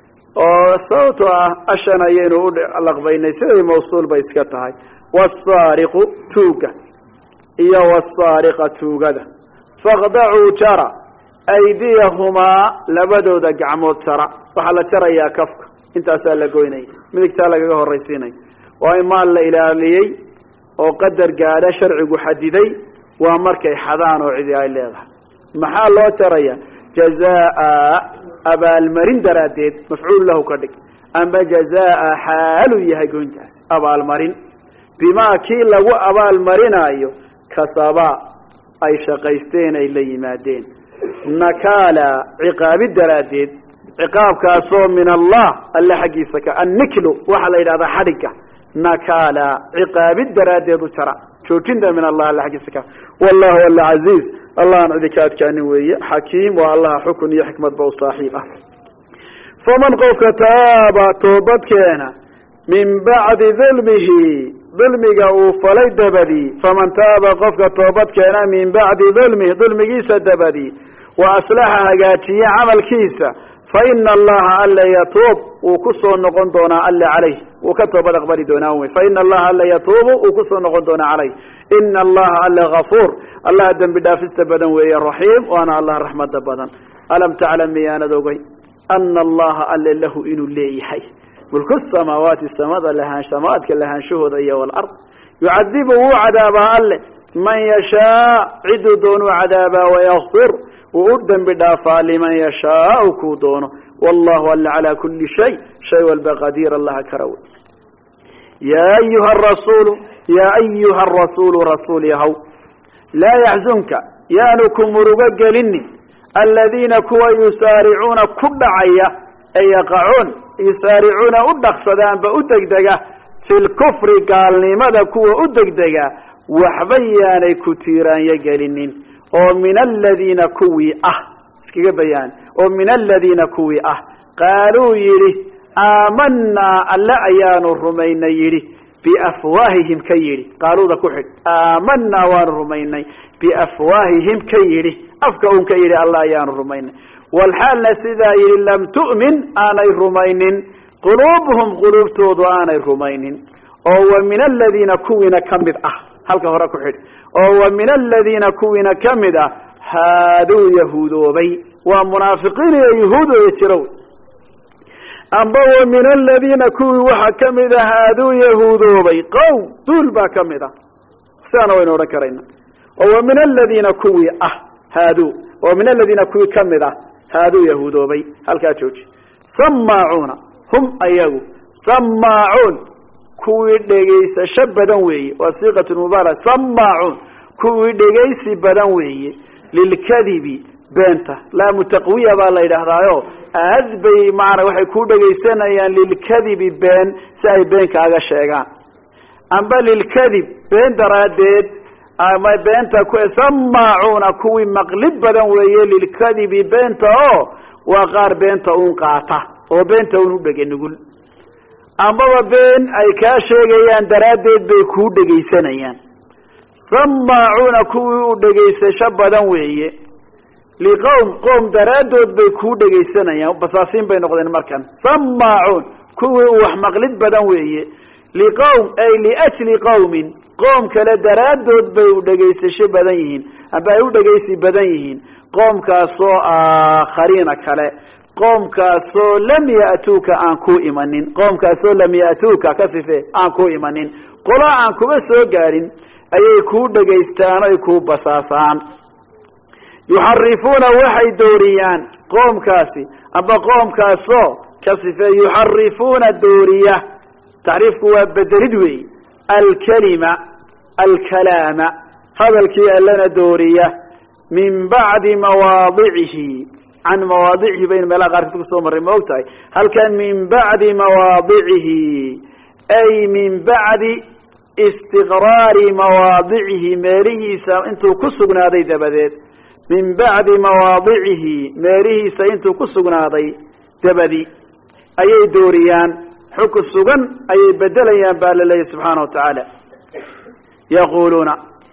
oo sababto ah ashan ayaynu u laqbaynay siday mawsuul bay iska tahay wasaariqu tuuga iyo wasaariqa tuugada faqdacuu jara aydiyahumaa labadooda gacmood jara waxaa la jarayaa kafka intaasaa la goynaya midigtaa lagaga horraysiinaya waa in maal la ilaaliyey oo qadar gaadha sharcigu xadiday waa markay xadaan oo cidi ay leedahay maxaa loo jaraya jazaa abaalmarin daraaddeed mafcuul lahu ka dhig amba jazaa xaaluu yahay goyntaas abaalmarin bimaa kii lagu abaalmarinaayo kasaba ay shaqaysteen ay la yimaadeen nakaala ciqaabid daraaddeed ciqaabkaasoo min allah alle xaggiisa ka anniklu waxaa la yidhahdaa xadhigga nakaala ciqaabid daraaddeed u jara joojinta min allah alle xaggiisa ka wallahu alla casiiz allahan cidi ka adkaanin weeye xakiim waa allaha xukun iyo xikmadba u saaxiib ah faman qofka taaba toobadkeena min bacdi dulmihi dulmiga uu falay dabadii faman taaba qofka toobadkeena min bacdi dulmihi dulmigiisa dabadii wa aslaxa hagaajiye camalkiisa fa ina allaha alla yatuub wuu ku soo noqon doonaa alle calayh wuu ka toobad aqbali doonaa wey fa ina allaha alla yatuubu wuu ku soo noqon doonaa calayh ina allaha alla gafuur allaha dembi dhaafista badan weeye raxiim waana allah raxmada badan alam taclam miyaanad ogay ana allaha alle lahu inuu leeyahay mulku samaawaati samada lahaan samaadka lahaanshahooda iyo walard yucadibu wuu cadaabaa alle man yashaa ciduu doonuu cadaabaa wayakfir wuu u dembi dhaafaa liman yashaau kuu doono wallahu alla calaa kuli shay shay walba qadiir allaha karawe yaa ayuha rasuulu yaa ayuha arasuulu rasuul yahow laa yaxzunka yaanu ku murugo gelini aladiina kuwa yusaaricuuna ku dhacaya ee yaqacuun yusaaricuuna u dhaqsadaanba u degdega fi lkufri gaalnimada kuwa u degdega waxba yaanay ku tiiraanyo gelinin oo min aladiina kuwii ah iskaga bayaan oo min aladiina kuwii ah qaaluu yidhi aamanaa alle ayaanu rumaynay yidhi biafwaahihim ka yidhi qaaluuda ku xidh aamanaa waanu rumaynay biafwaahihim ka yidhi afka un ka yidhi alla ayaanu rumaynay walxaalna sidaa yidhi lam tu'min aanay rumaynin quluubuhum quluubtoodu aanay rumaynin oo wa min aladiina kuwiina ka mid ah halka hore ku xidh oo wa min aladiina kuwiina ka mid ah haaduu yahuudoobay waa munaafiqiin iyo yahuudooda jirow amba wa min aladiina kuwii waxaa ka mid ah haaduu yahuudoobay qowm duul baa ka mid ah sidaana waynu odhan karayna oo wa min aladiina kuwii ah haaduu oo min aladiina kuwii ka mid ah haaduu yahuudoobay halkaa jooji samaacuuna hum ayagu samaacuun kuwii dhegaysasho badan weeye waa siiqat mubaara samaacuun kuwii dhegaysi badan weeye lilkadibi beenta laamu taqwiya baa la yidhaahdaayo aad bay maana waxay ku dhegaysanayaan lilkadibi been si ay been kaaga sheegaan amba lilkadib been daraaddeed ama beenta ku samaacuuna kuwii maqlib badan weeye lilkadibi beenta oo waa qaar beenta uun qaata oo beenta uun u dhege nugul ambaba been ay kaa sheegayaan daraaddeed bay kuu dhegaysanayaan samaacuuna kuwii u dhegaysasho badan weeye liqowm qoom daraaddood bay kuu dhegaysanayaan basaasiin bay noqdeen markan samaacuun kuwii u wax maqlid badan weeye liqowm ay liajli qowmin qoom kale daraaddood bay u dhegaysasho badan yihiin amba ay u dhegaysi badan yihiin qoomkaasoo aakhariina kale qoomkaasoo lam ya'tuuka aan kuu imanin qoomkaasoo lam ya'tuuka ka sife aan kuu imanin qolo aan kuba soo gaadhin ayay kuu dhegaystaan oy kuu basaasaan yuxarifuuna waxay dooriyaan qoomkaasi amba qoomkaasoo ka sife yuxarifuuna dooriya taxriifku waa bedelid weey alkalima alkalaama hadalkii allana dooriya min bacdi mawaadicihi can mawaadicihi baynu meelaha qaarkood ku soo marray ma og tahay halkan min bacdi mawaadicihi ay min bacdi istiqraari mawaadicihi meelihiisa intuu ku sugnaaday dabadeed min bacdi mawaadicihi meelihiisa intuu ku sugnaaday dabadi ayay dooriyaan xukun sugan ayay bedelayaan baa la leeyahy subxaana wa tacaala yaquuluuna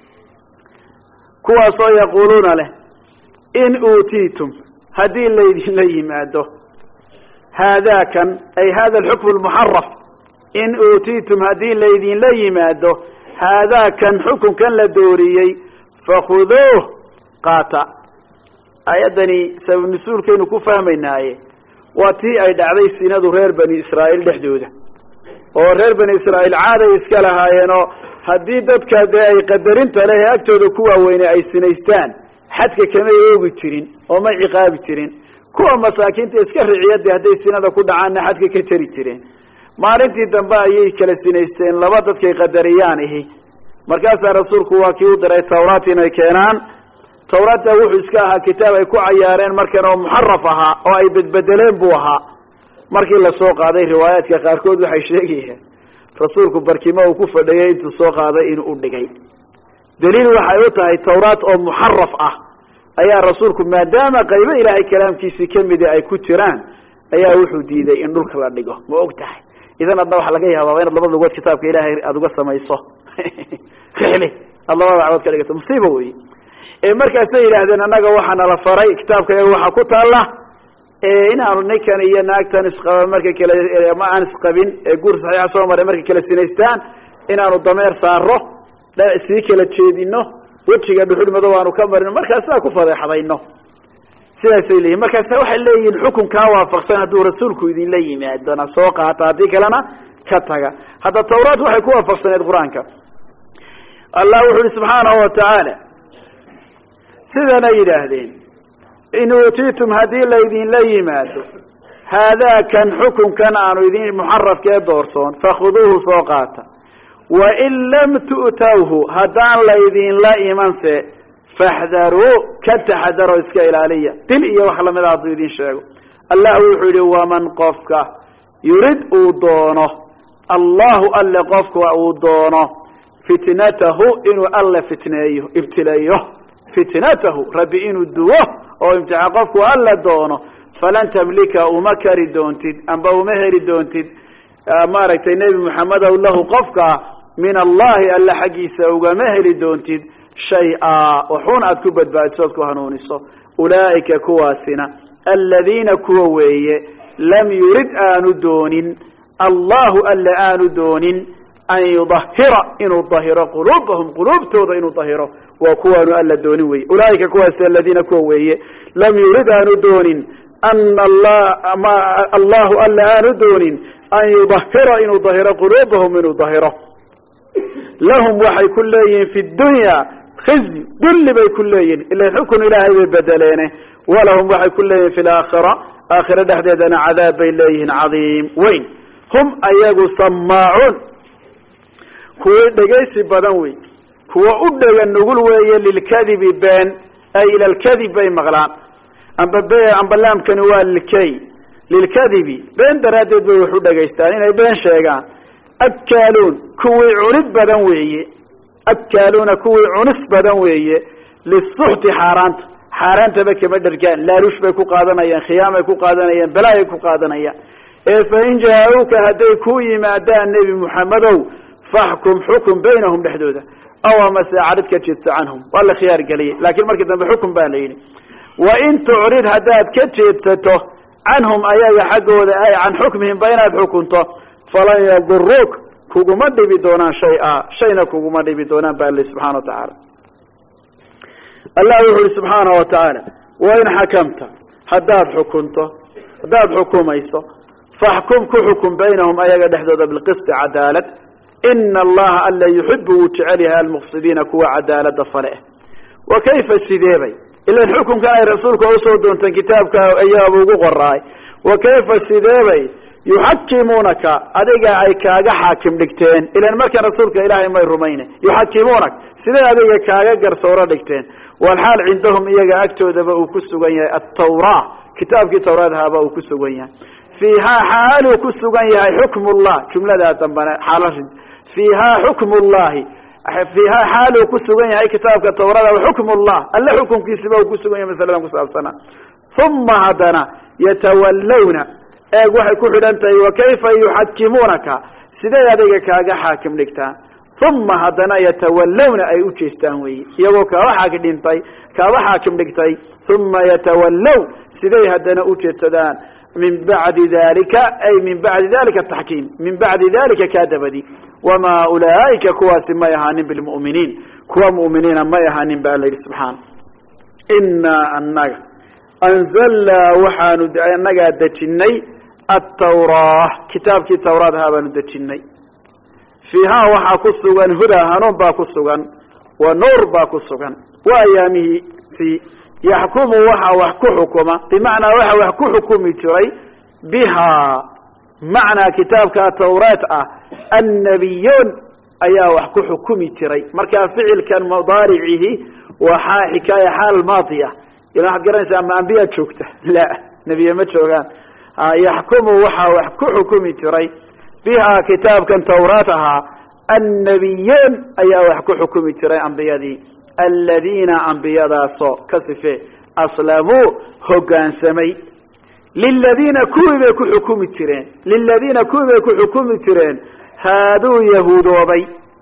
kuwaasoo yaquuluuna leh in uutiitum haddii laydinla yimaado haadaakan ay hada alxukmu almuxaraf in uutiitum haddii laydinla yimaado haadaakan xukunkan la dooriyey fakhuduuh qaata aayaddani sabab nusuulkaynu ku fahmaynaaye waa tii ay dhacday sinadu reer bani israa'iil dhexdooda oo reer bani israa'iil caaday iska lahaayeenoo haddii dadka dee ay qadarinta leh ee agtooda ku waaweyne ay sinaystaan xadka kamay oogi jirin oo may ciqaabi jirin kuwa masaakiinta iska riciyadii hadday sinada ku dhacaanna xadka ka jari jireen maalintii dambe ayay kala sinaysteen laba dadkay qadariyaan ihi markaasaa rasuulku waa kii u diray tawraat inay keenaan tawraadta wuxuu iska ahaa kitaab ay ku cayaareen markan oo muxaraf ahaa oo ay bedbedeleen buu ahaa markii lasoo qaaday riwaayaadka qaarkood waxay sheegayeen rasuulku barkimo uu ku fadhiyay intuu soo qaaday inuu u dhigay daliil waxay u tahay tawraat oo muxaraf ah ayaa rasuulku maadaama qaybo ilaahay kalaamkiisii kamida ay ku jiraan ayaa wuxuu diiday in dhulka la dhigo ma og tahay idan adna waxaa laga yaabaa inaad labada lugood kitaabka ilaahay aada uga samayso rixli aad labada dacwood ka dhigato musiiba wey ee markaasay yidhaahdeen annaga waxaa nala faray kitaabka iyaga waxaa ku taalla inaanu ninkan iyo naagtan isqaba marka kale ma aan isqabin ee guur saxiixa soo maray markay kala sinaystaan inaanu dameer saaro sii kala jeedino wejiga dhuxul madow aanu ka marino markaasaa ku fadeexdayno sidaasay leeyihin markaasa waxay leeyihiin xukunkaa waafaqsan hadduu rasuulku idinla yimaadona soo qaata haddii kalena ka taga hadda tawraat waxay ku waafaqsaneed qur-aanka allah wuxu uhi subxaanahu wa tacaala sidana yidhaahdeen in uutiitum haddii laydinla yimaado haadaakan xukunkan aanu idin muxarafkee doorsoon fakhuduuhu soo qaata wain lam tu'tawhu haddaan laydinla imanse faxdaruu ka taxadaroo iska ilaaliya dil iyo wax lamida hadduu idin sheego allah wuxuu yihi waman qofka yurid uu doono allahu alle qofka uu doono fitnatahu inuu alle fitneeyo ibtileeyo fitnatahu rabbi inuu duwo oo imtixaan qofku alla doono falan tamlika uma kari doontid amba uma heli doontid maaragtay nebi moxamedow lahu qofka min allahi alla xaggiisa ugama heli doontid shay-a waxuun aad ku badbaadiso ood ku hanuuniso ulaa'ika kuwaasina aladiina kuwa weeye lam yurid aanu doonin allahu alla aanu doonin an yudahira inuu dahiro quluubahum quluubtooda inuu dahiro waa kuwaanu alla doonin weye ulaaika kuwaasi aladiina kuwa weeye lam yurid aanu doonin ana allahu alla aanu doonin an yudahira inuu dahiro quluubahum inuu dahiro lahum waxay ku leeyihiin fi dunya khizy dulli bay ku leeyihin ilan xukun ilaahay bay bedeleene walahum waxay ku leeyihin fi laakhira aakhira dhexdeedana cadaab bay leeyihiin cadiim weyn hum ayagu samaacuun kuwa dhegaysi badan wey kuwa u dhega nugul weeye lilkadibi been ay ila lkadib bay maqlaan amba be amba laamkani waa lilkay lilkadibi been daraaddeed bay wax u dhegaystaan inay been sheegaan abkaaluun kuwii cunid badan weeye abkaaluuna kuwii cunis badan weeye lisuxti xaaraanta xaaraantaba kama dhargaan laaluush bay ku qaadanayaan khiyaamay ku qaadanayaan balaayay ku qaadanayaan ee fain jaa-uuka hadday ku yimaadaan nebi moxamedow faxkum xukum baynahum dhexdooda aw amase cadhid ka jeedso canhum waa la khiyaar geliyey laakiin markii dambe xukun baa la yidhi wain tucrid haddaad ka jeedsato canhum ayaga xaggooda ay can xukmihimba inaad xukunto falan yaduruuk kuguma dhibi doonaan shay-a shayna kuguma dhibi doonaan ba ali subxana wa tacaala allah wuxu uhi subxaana wa tacaala wain xakamta haddaad xukunto haddaad xukumayso faxkum ku xukum baynahum ayaga dhexdooda bilqisti cadaalad ina allaha alla yuxibu wuu jecel yahay almuqsidiina kuwa cadaalada fale wa kayfa sideebay ilan xukunkan ay rasuulka usoo doonteen kitaabka ayaaba ugu qoraay wa kayfa sideebay yuxakimuunaka adiga ay kaaga xaakim dhigteen ilan markan rasuulka ilaahay may rumayne yuxakimuunak siday adiga kaaga garsooro dhigteen walxaal cindahum iyaga agtoodaba uu ku sugan yahay atawraa kitaabkii tawraadhaaba uu ku sugan yahay fiihaa xaaluu ku sugan yahay xukm llah jumladaa dambana xaalo rid fiihaa xukm llahi fiihaa xaaluu ku sugan yahay kitaabka tawrada xukm llah alle xukunkiisiba uu ku sugan yahay masaladan ku saabsanaa uma haddana yatawallawna eeg waxay ku xidhan tahay wa kayfa yuxakimuunaka siday adiga kaaga xaakim dhigtaan uma haddana yatawallawna ay u jeestaan weeye iyagoo kaaba xaakim dhintay kaaba xaakim dhigtay uma yatawallaw siday haddana u jeedsadaan min bacdi dalika ay min bacdi dalika ataxkiim min bacdi dalika kaa dabadi wamaa ulaa'ika kuwaasi may ahaanin bilmu'miniin kuwa mu'miniina may ahaanin ba alla yidhi subxaana inaa annaga anzalnaa waxaanu annagaa dejinnay atawraa kitaabkii tawraad ahaa baanu dejinnay fiihaa waxaa ku sugan hudaa hanuun baa ku sugan wa nuur baa ku sugan wa ayaamihiisi yaxkumu waxaa wax ku xukuma bimacnaa waxa wax ku xukumi jiray bihaa macnaa kitaabka tawraat ah annabiyuun ayaa wax ku xukumi jiray markaa ficilkan mudaaricihi waa xikaaya xaal maadiya ila waxaad garanaysaa ma ambiyaa joogta la nebiye ma joogaan yaxkumu waxaa wax ku xukumi jiray bihaa kitaabkan tawraat ahaa annabiyuun ayaa wax ku xukumi jiray ambiyadii aladiina ambiyadaasoo ka sife aslamuu hoggaansamay liladiina kuwii bay ku xukumi jireen liladiina kuwii bay ku xukumi jireen haaduu yahuudoobay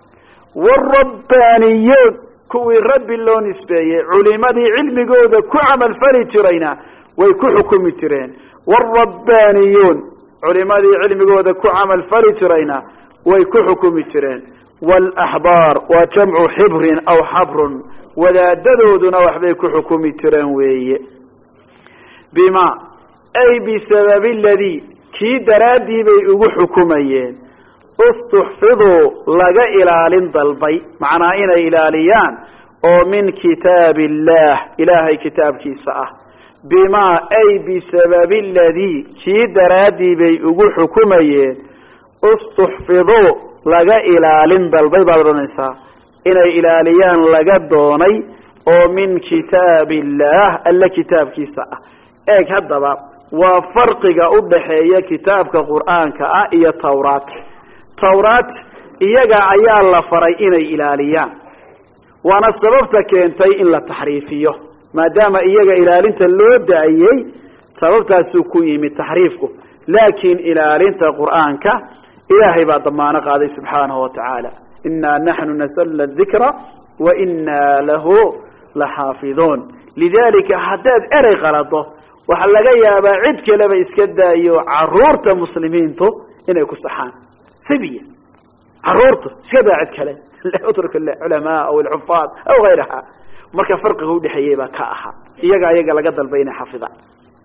warabbaniyoon kuwii rabbi loo nisbeeyey culimadii cilmigooda ku camal fali jirayna way ku xukumi jireen warabbaniyoon culimadii cilmigooda ku camal fali jirayna way ku xukumi jireen walaxbaar waa jamcu xibrin aw xabrun wadaadadooduna waxbay ku xukumi jireen weeye bima ay bisababi ladii kii daraaddii bay ugu xukumayeen istuxfiduu laga ilaalin dalbay macnaa inay ilaaliyaan oo min kitaab illaah ilaahay kitaabkiisa ah bimaa ay bisababi ladii kii daraaddii bay ugu xukumayeen istuxfiduu laga ilaalin dalbay baad odhanaysaa inay ilaaliyaan laga doonay oo min kitaab illaah alle kitaabkiisa ah eeg haddaba waa farqiga u dhaxeeya kitaabka qur'aanka ah iyo tawraat tawraat iyaga ayaa la faray inay ilaaliyaan waana sababta keentay in la taxriifiyo maadaama iyaga ilaalinta loo daayey sababtaasuu ku yimid taxriifku laakiin ilaalinta qur'aanka ilaahay baa damaano qaaday subxaanahu wa tacaala inaa naxnu nasalna dikra wa inaa lahu laxaafiduun lidaalika haddaad erey qalado waxaa laga yaabaa cid kaleba iska daayo caruurta muslimiintu inay ku saxaan sibiya caruurta iska daa cid kale utruk culamaa aw alxufaad aw hayraha marka farqiga udhexeeyey baa ka ahaa iyaga iyaga laga dalbay inay xafidaan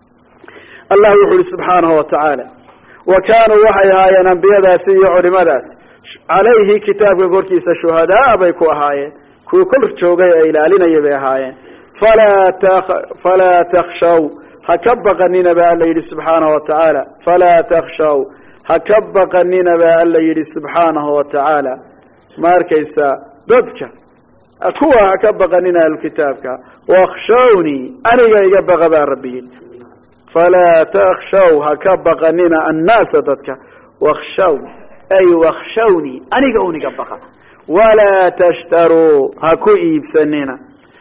allah wuxuu uhi subxaanahu wa tacaala wa kaanuu waxay ahaayeen ambiyadaasi iyo culimadaas calayhi kitaabka korkiisa shuhadaa bay ku ahaayeen kuwii kor joogay ee ilaalinaya bay ahaayeen falaa falaa takhshaw ha ka baqanina baa alla yidhi subxaanahu wa tacaala falaa takhshaw ha ka baqanina baa alla yidhi subxaanahu wa tacaala ma arkaysaa dadka kuwa ha ka baqanina ahlukitaabka wakhshawnii aniga iga baqa baa rabbi yidhi falaa takhshaw ha ka baqanina annaasa dadka wakhshaw ay wakhshawnii aniga uniga baqa walaa tashtaruu ha ku iibsanina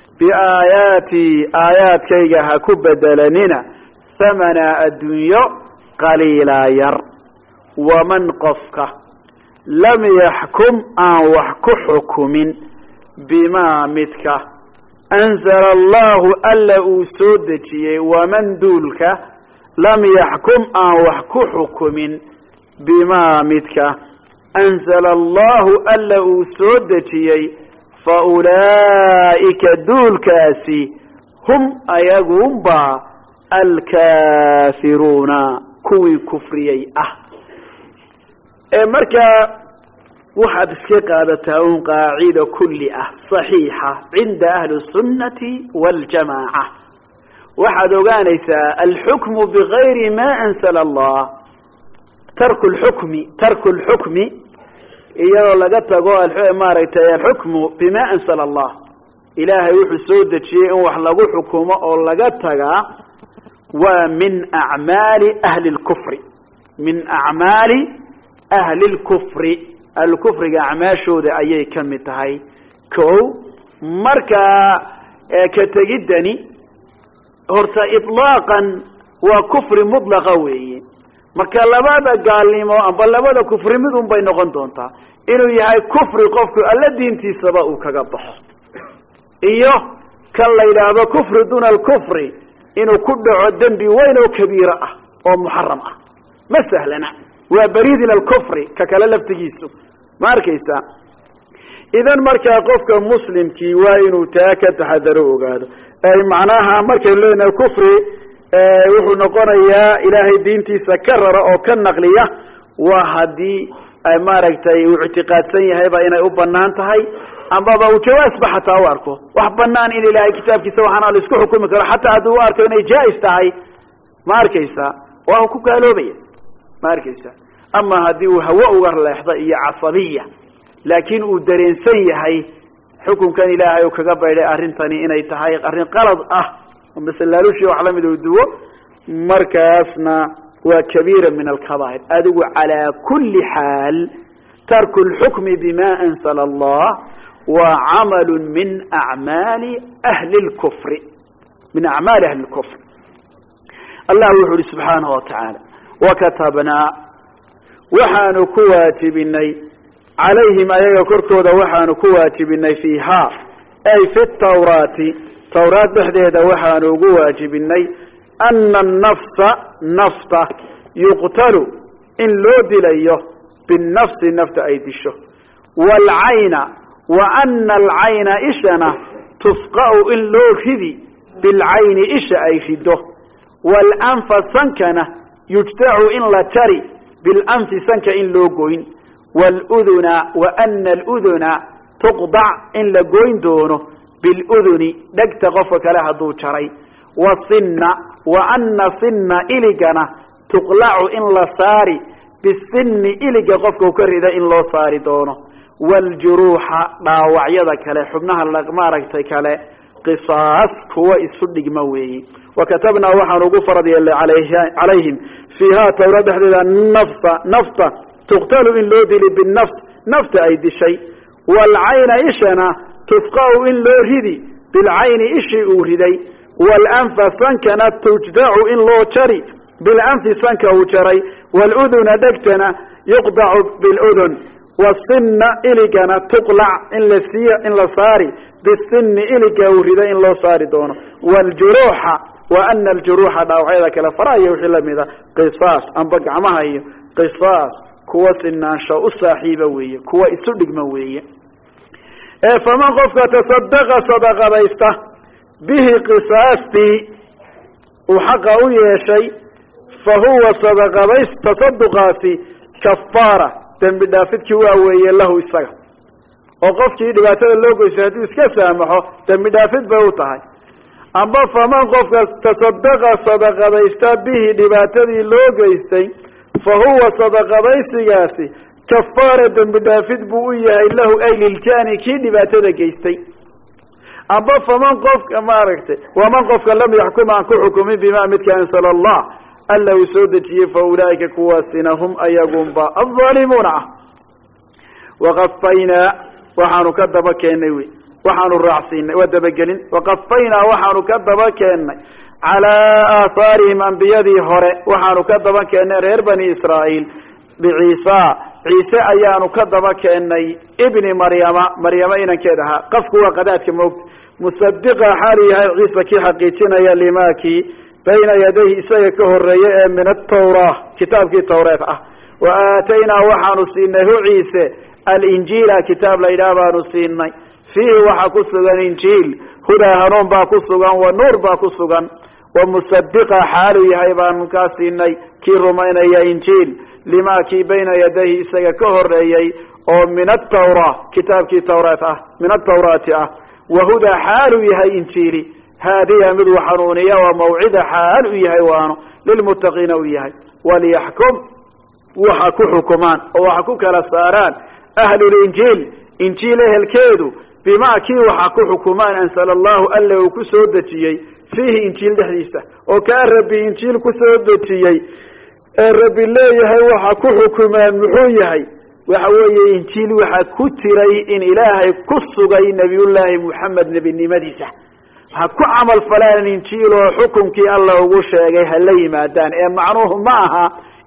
biaayaatii aayaadkayga ha ku bedelanina hamana addunyo qaliilaa yar waman qofka lam yaxkum aan wax ku xukumin bimaa midka anzala allahu alla uu soo dejiyey waman duulka lam yaxkum aan wax ku xukumin bimaa midka anzala allahu alla uu soo dejiyey fa ulaa'ika duulkaasi hum ayagunbaa alkaafiruuna kuwii kufriyey ah ee markaa waxaad iska qaadataa un qaacida kulli ah saxiixa cinda ahli الsunnati wاljamaaca waxaad ogaanaysaa alxukmu bigayri ma anzala allah tarku lxukmi tarku lxukmi iyadoo laga tago maaragtay alxukmu bima anzala allah ilaahay wuxuu soo dejiyey in wax lagu xukumo oo laga tagaa waa min acmaali ahli اlkufri min acmaali ahli اlkufri ahlukufriga acmaashooda ayay ka mid tahay ko markaa ka tegiddani horta iطlaaqan waa kufri mudlaqa weeye marka labada gaalnimo amba labada kufri mid un bay noqon doontaa inuu yahay kufri qofku alla diintiisaba uu kaga baxo iyo kan la yidhaahdo kufri duna alkufri inuu ku dhaco dembi weyn oo kabiira ah oo muxaram ah ma sahlana waa bariid ila alkufri ka kala laftigiisu ma arkaysaa idan markaa qofka muslimkii waa inuu taa ka taxadaro ogaado ay macnaha markaynu leenahay kufri wuxuu noqonayaa ilaahay diintiisa ka rara oo ka naqliya waa haddii ay maaragtay uu ictiqaadsan yahayba inay u banaan tahay amaba uu jawaasba xataa u arko wax banaan in ilaahay kitaabkiisa waxaana la isku xukumi karo xataa hadduu u arko inay jaais tahay ma arkaysaa waa uu ku gaaloobaya ma arkaysaa ama haddii uu hawo uga leexdo iyo casabiya laakiin uu dareensan yahay xukunkan ilaahay uu kaga baydhay arrintani inay tahay arrin qalad ah oo masalaalushi wax la mid uu duwo markaasna waa kabiira min alkabaa'ir adigu calaa kulli xaal tarku lxukmi bima ansala allah waa camalu min acmaali ahli lkufri min acmaali ahli lkufr allah wuxu uhi subxaanahu watacaala wakatabnaa waxaanu ku waajibinay calayhim ayaga korkooda waxaanu ku waajibinay fiihaa ay fi tawraati tawraat dhexdeeda waxaanu ugu waajibinay ana annafsa nafta yuqtalu in loo dilayo binafsi nafta ay disho waalcayna wa ana alcayna ishana tufqa'u in loo ridi bilcayni isha ay rido waalanfa sankana yujtacu in la jari bilanfi sanka in loo goyn waaluduna wa ana aluduna tuqdac in la goyn doono biluduni dhegta qofka kale hadduu jaray wasinna wa ana sinna iligana tuqlacu in la saari bisinni iliga qofka u ka rida in loo saari doono waaljuruuxa dhaawacyada kale xubnaha maaragtay kale qisaas kuwa isu dhigma weeye wakatabnaa waxaan ugu farad yeelnay calayhim fiihaa tawraat dhexdeeda nafsa nafta tuqtalu in loo dili binafs nafta ay dishay waalcayna ishana tufqa'u in loo ridi bilcayni ishii uu riday waalanfa sankana tujdacu in loo jari bilanfi sanka uu jaray waaluduna dhegtana yuqdacu biludun wasinna iligana tuqlac in la siiy in la saari bisinni iliga uu riday in loo saari doono waaljuruuxa wa ana aljuruuxa dhaawacyada kale faraha iyo wixii lamida qisaas amba gacmaha iyo qisaas kuwa sinaansho u saaxiiba weeye kuwa isu dhigma weeye ee faman qofka tasadaqa sadaqadaysta bihi qisaastii uu xaqa u yeeshay fa huwa sadaqadays tasaduqaasi kafaara dembi dhaafidkii waa weeye lahu isaga oo qofkii dhibaatada loo geystay hadduu iska saamaxo dembi dhaafid bay u tahay amba faman qofka tasadaqa sadaqadaysta bihi dhibaatadii loo geystay fa huwa sadaqadaysigaasi kafaara dembi dhaafid buu u yahay lahu ay liljani kii dhibaatada geystay amba faman qofka maaragtay waman qofka lam yaxkum aan ku xukumin bimaa midka ansala allah alla uu soo dejiyey fa ulaa'ika kuwaasina hum ayagunba alظaalimuuna ah waqafaynaa waxaanu ka daba keennay wy waxaanu raacsiinay waa dabagelin waqafaynaa waxaanu ka daba keennay calaa aathaarihim ambiyadii hore waxaanu ka daba keennay reer bani israa'iil biciisa ciise ayaanu ka daba keennay ibni maryama maryama inankeed ahaa qafku waa qadaadka moogta musadiqa xaalu yahay ciise kii xaqiijinaya limaakii bayna yadayhi isaga ka horeeye ee min atawraa kitaabkii tawreed ah wa aataynaa waxaanu siinay hu ciise alinjiila kitaab la yidhaah baanu siinay fiihi waxaa ku sugan injiil hudaa hanuun baa ku sugan wa nuur baa ku sugan wa musadiqa xaalu yahay baanu kaa siinay kii rumaynaya injiil limaa kii bayna yadayhi isaga ka horeeyey oo min atawraa kitaabkii tawreed ah min atawraati ah wa hudaa xaalu yahay injiili haadiya mid u xanuuniya waa mawcida xaal u yahay waano lilmuttaqiina u yahay waliyaxkum waxa ku xukumaan oo waxa ku kala saaraan ahlulinjiil injiil ehelkeedu bimaa kii waxa ku xukumaan ansala allahu alla uu ku soo dejiyey fiihi injiil dhexdiisa oo kaa rabbi injiil ku soo dejiyey ee rabbi leeyahay waxa ku xukumaan muxuu yahay waxa weeye injiil waxa ku jiray in ilaahay ku sugay nebiyullaahi muxamed nebinimadiisa ha ku camal falaan injiil oo xukunkii alla ugu sheegay ha la yimaadaan ee macnuhu ma aha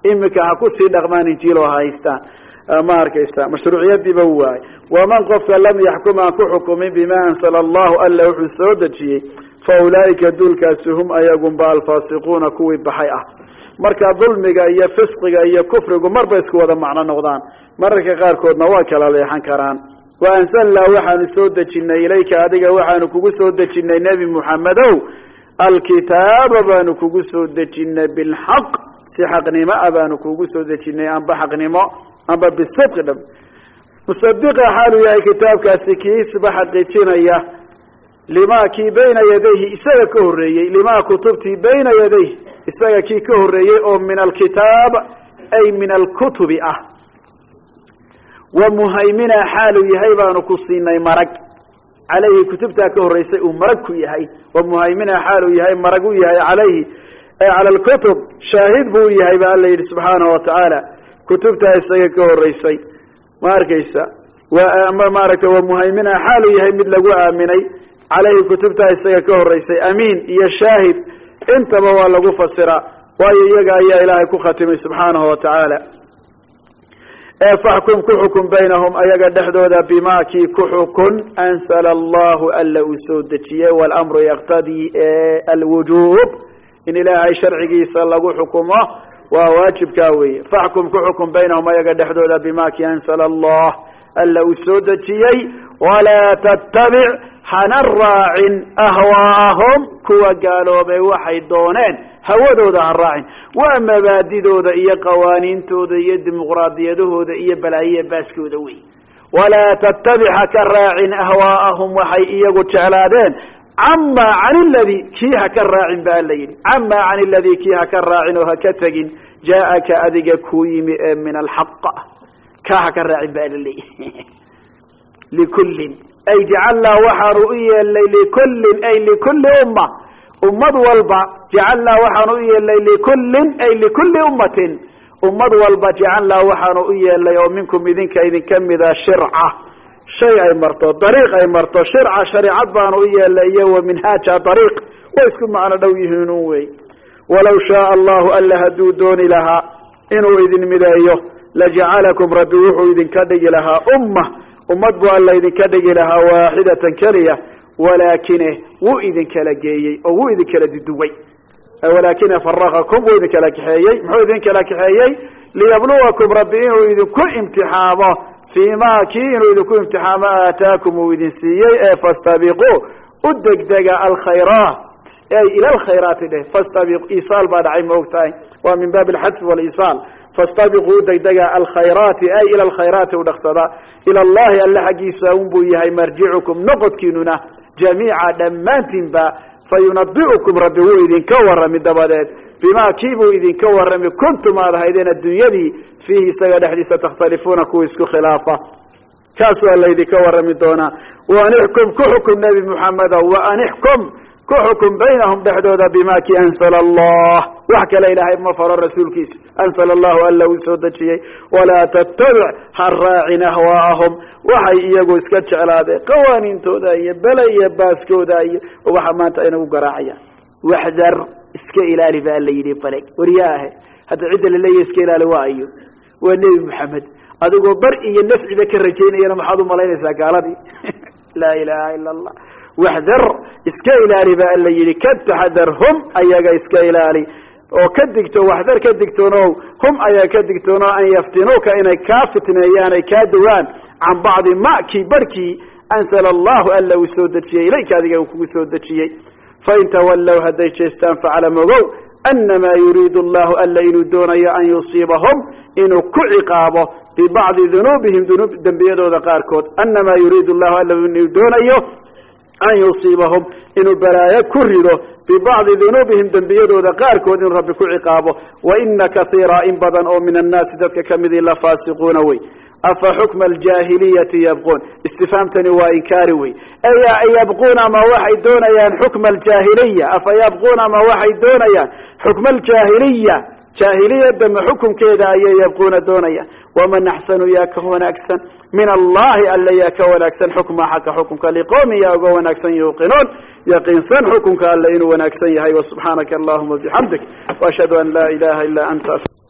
imika ha ku sii dhaqmaan injiil oo haystaan ma arkaysa mashruuciyadiiba waay waman qofka lam yaxkum aan ku xukumin bimaa ansala allahu alla wuxuu soo dejiyey fa ulaa'ika duulkaasi hum ayagunba alfaasiquuna kuwii baxay ah marka dulmiga iyo fisqiga iyo kufrigu marba isku wada macno noqdaan mararka qaarkoodna waa kala leexan karaan wa ansalnaa waxaanu soo dejinay ilayka adiga waxaanu kugu soo dejinay nebi muxamedow alkitaaba baanu kugu soo dejinay bilxaq si xaqnimo a baanu kugu soo dejinay amba xaqnimo amba bisidqi dhab musadiqa xaalu yahay kitaabkaasi kiisba xaqiijinaya limaa kii bayna yadayhi isaga ka horreeyey limaa kutubtii bayna yadayhi isaga kii ka horreeyey oo min alkitaab ay min alkutubi ah wa muhaymina xaalu yahay baanu ku siinay marag calayhi kutubtaa ka horreysay uu marag ku yahay wa muhaymina xaalu yahay marag u yahay calayhi ay cala alkutub shaahid buu yahay ba alla yidhi subxaanahu watacaala kutubtaa isaga ka horreysay ma arkaysa wa maaragtay wa muhaymina xaalu yahay mid lagu aaminay calayhi kutubtaa isaga ka horreysay amiin iyo shaahid intaba waa lagu fasiraa waayo iyaga ayaa ilaahay ku khatimay subxaanahu watacaala ee faxkum ku xukun baynahum ayaga dhexdooda bimaa kii ku xukun ansala allahu alla uu soo dejiyey waalamru yaqtadii alwujuub in ilaahay sharcigiisa lagu xukumo waa waajibkaa weeye faxkum ku xukun baynahum ayaga dhexdooda bimaa kii ansala allah alla uu soo dejiyey walaa tattabic hana raacin ahwaa'ahum kuwa gaaloobay waxay dooneen hawadooda ha raacin waa mabaadidooda iyo qawaaniintooda iyo dimuqraadiyadahooda iyo balaayiya baaskooda wey walaa tattabic ha ka raacin ahwaa'ahum waxay iyagu jeclaadeen camaa can iladii kii ha ka raacin ba alla yidhi camaa can iladii kii ha ka raacin oo ha ka tegin jaaaka adiga kuu yimi ee min alxaq kaa ha ka raacin ba alla leeyahy likullin ay jacalnaa waxaanu u yeelnay likullin ay likulli umma ummad walba jacalnaa waxaanu u yeelnay likullin ay likulli ummatin ummad walba jacalnaa waxaanu u yeelnay oo minkum idinka idinka mida shirca shay ay marto dariiq ay marto shirca shariicad baanu u yeelnay iyo wa minhaaja dariiq way isku macno dhow yihiinun wey walow shaaa allahu alla hadduu dooni lahaa inuu idin mideeyo lajacalakum rabbi wuxuu idinka dhigi lahaa umma ummad buu alla idinka dhigi lahaa waaxidatan keliya walaakine wuu idinkala geeyey oo wuu idinkala duduway walaakine faraqakum wuu idinkala kaxeeyey muxuu idinkala kaxeeyey liyabluwakum rabbi inuu idinku imtixaamo fii ma kii inuu idinku imtixaamo aataakum uu idin siiyey ee fastabiquu u degdega alkhayraat ay ila alkhayraati dheh fastabiq isaal baa dhacay ma og tahay waa min baabi alxadfi walisaal fastabiquu u degdega alkhayraati ay ila alkhayraati u dhaqsada ila allahi alla xaggiisa unbuu yahay marjicukum noqodkiinuna jamiica dhammaantiinba fayunabi'ukum rabbi wuu idinka warrami dabadeed bimaa kiibuu idinka warrami kuntum aad ahaydeen adduunyadii fiihi isaga dhexdiisa takhtalifuuna kuwa isku khilaafa kaasuu alla idinka warrami doonaa waanixkum ku xukum nebi muxamedow waanixkum ku xukum baynahum dhexdooda bimaa kii ansala allah wax kale ilaahay ma faro rasuulkiisa ansala allahu alla uu soo dejiyey walaa tattabic ha raacin ahwaa'ahum waxay iyagu iska jeclaadeen qawaaniintooda iyo bele iyo baaskooda iyo waxa maanta aynagu garaacayaan waxdar iska ilaali baa la yidhi baleg waryaahe hadda cidda laleeyahy iska ilaali waa ayo waa nebi maxamed adigoo bar iyo nafciba ka rajaynayana maxaad u malaynaysaa gaaladii laa ilaaha ila allah waxdar iska ilaali baa alla yidhi ka taxadar hum ayaga iska ilaali oo ka digto waxdar ka digtoonow hum ayaa ka digtoono an yaftinuuka inay kaa fitneeyaan ay kaa dawaan can bacdi ma kii barkii ansala allahu alla uu soo dejiyey ilayka adiga uu kugu soo dejiyey fain tawallow hadday jeestaan faclam ogow annamaa yuriidu allahu alla inuu doonayo an yusiibahum inuu ku ciqaabo bibacdi dunuubihim dunuub dembiyadooda qaarkood annamaa yuriidu llahu alla inuu doonayo an yusiibahum inuu balaayo ku rido bibacdi dunuubihim dembiyadooda qaarkood inuu rabbi ku ciqaabo waina kaiira in badan oo min annaasi dadka ka midii la faasiquuna wey afa xukma aljaahiliyati yabquun istifhaamtani waa inkaari wey yabquuna ma waxay doonayaan xukma aljaahiliya afa yabquuna ma waxay doonayaan xukma aljaahiliya jaahiliyadda ma xukunkeeda ayay yabquuna doonayaan waman axsanu yaa ka wanaagsan min allahi alla yaa ka wanaagsan xukma xagga xukunka liqowmi yaa uga wanaagsan yuuqinuun yaqiinsan xukunka alle inuu wanaagsan yahay wasubxaanaka allahuma bixamdik waashhadu an laa ilaha ilaa anta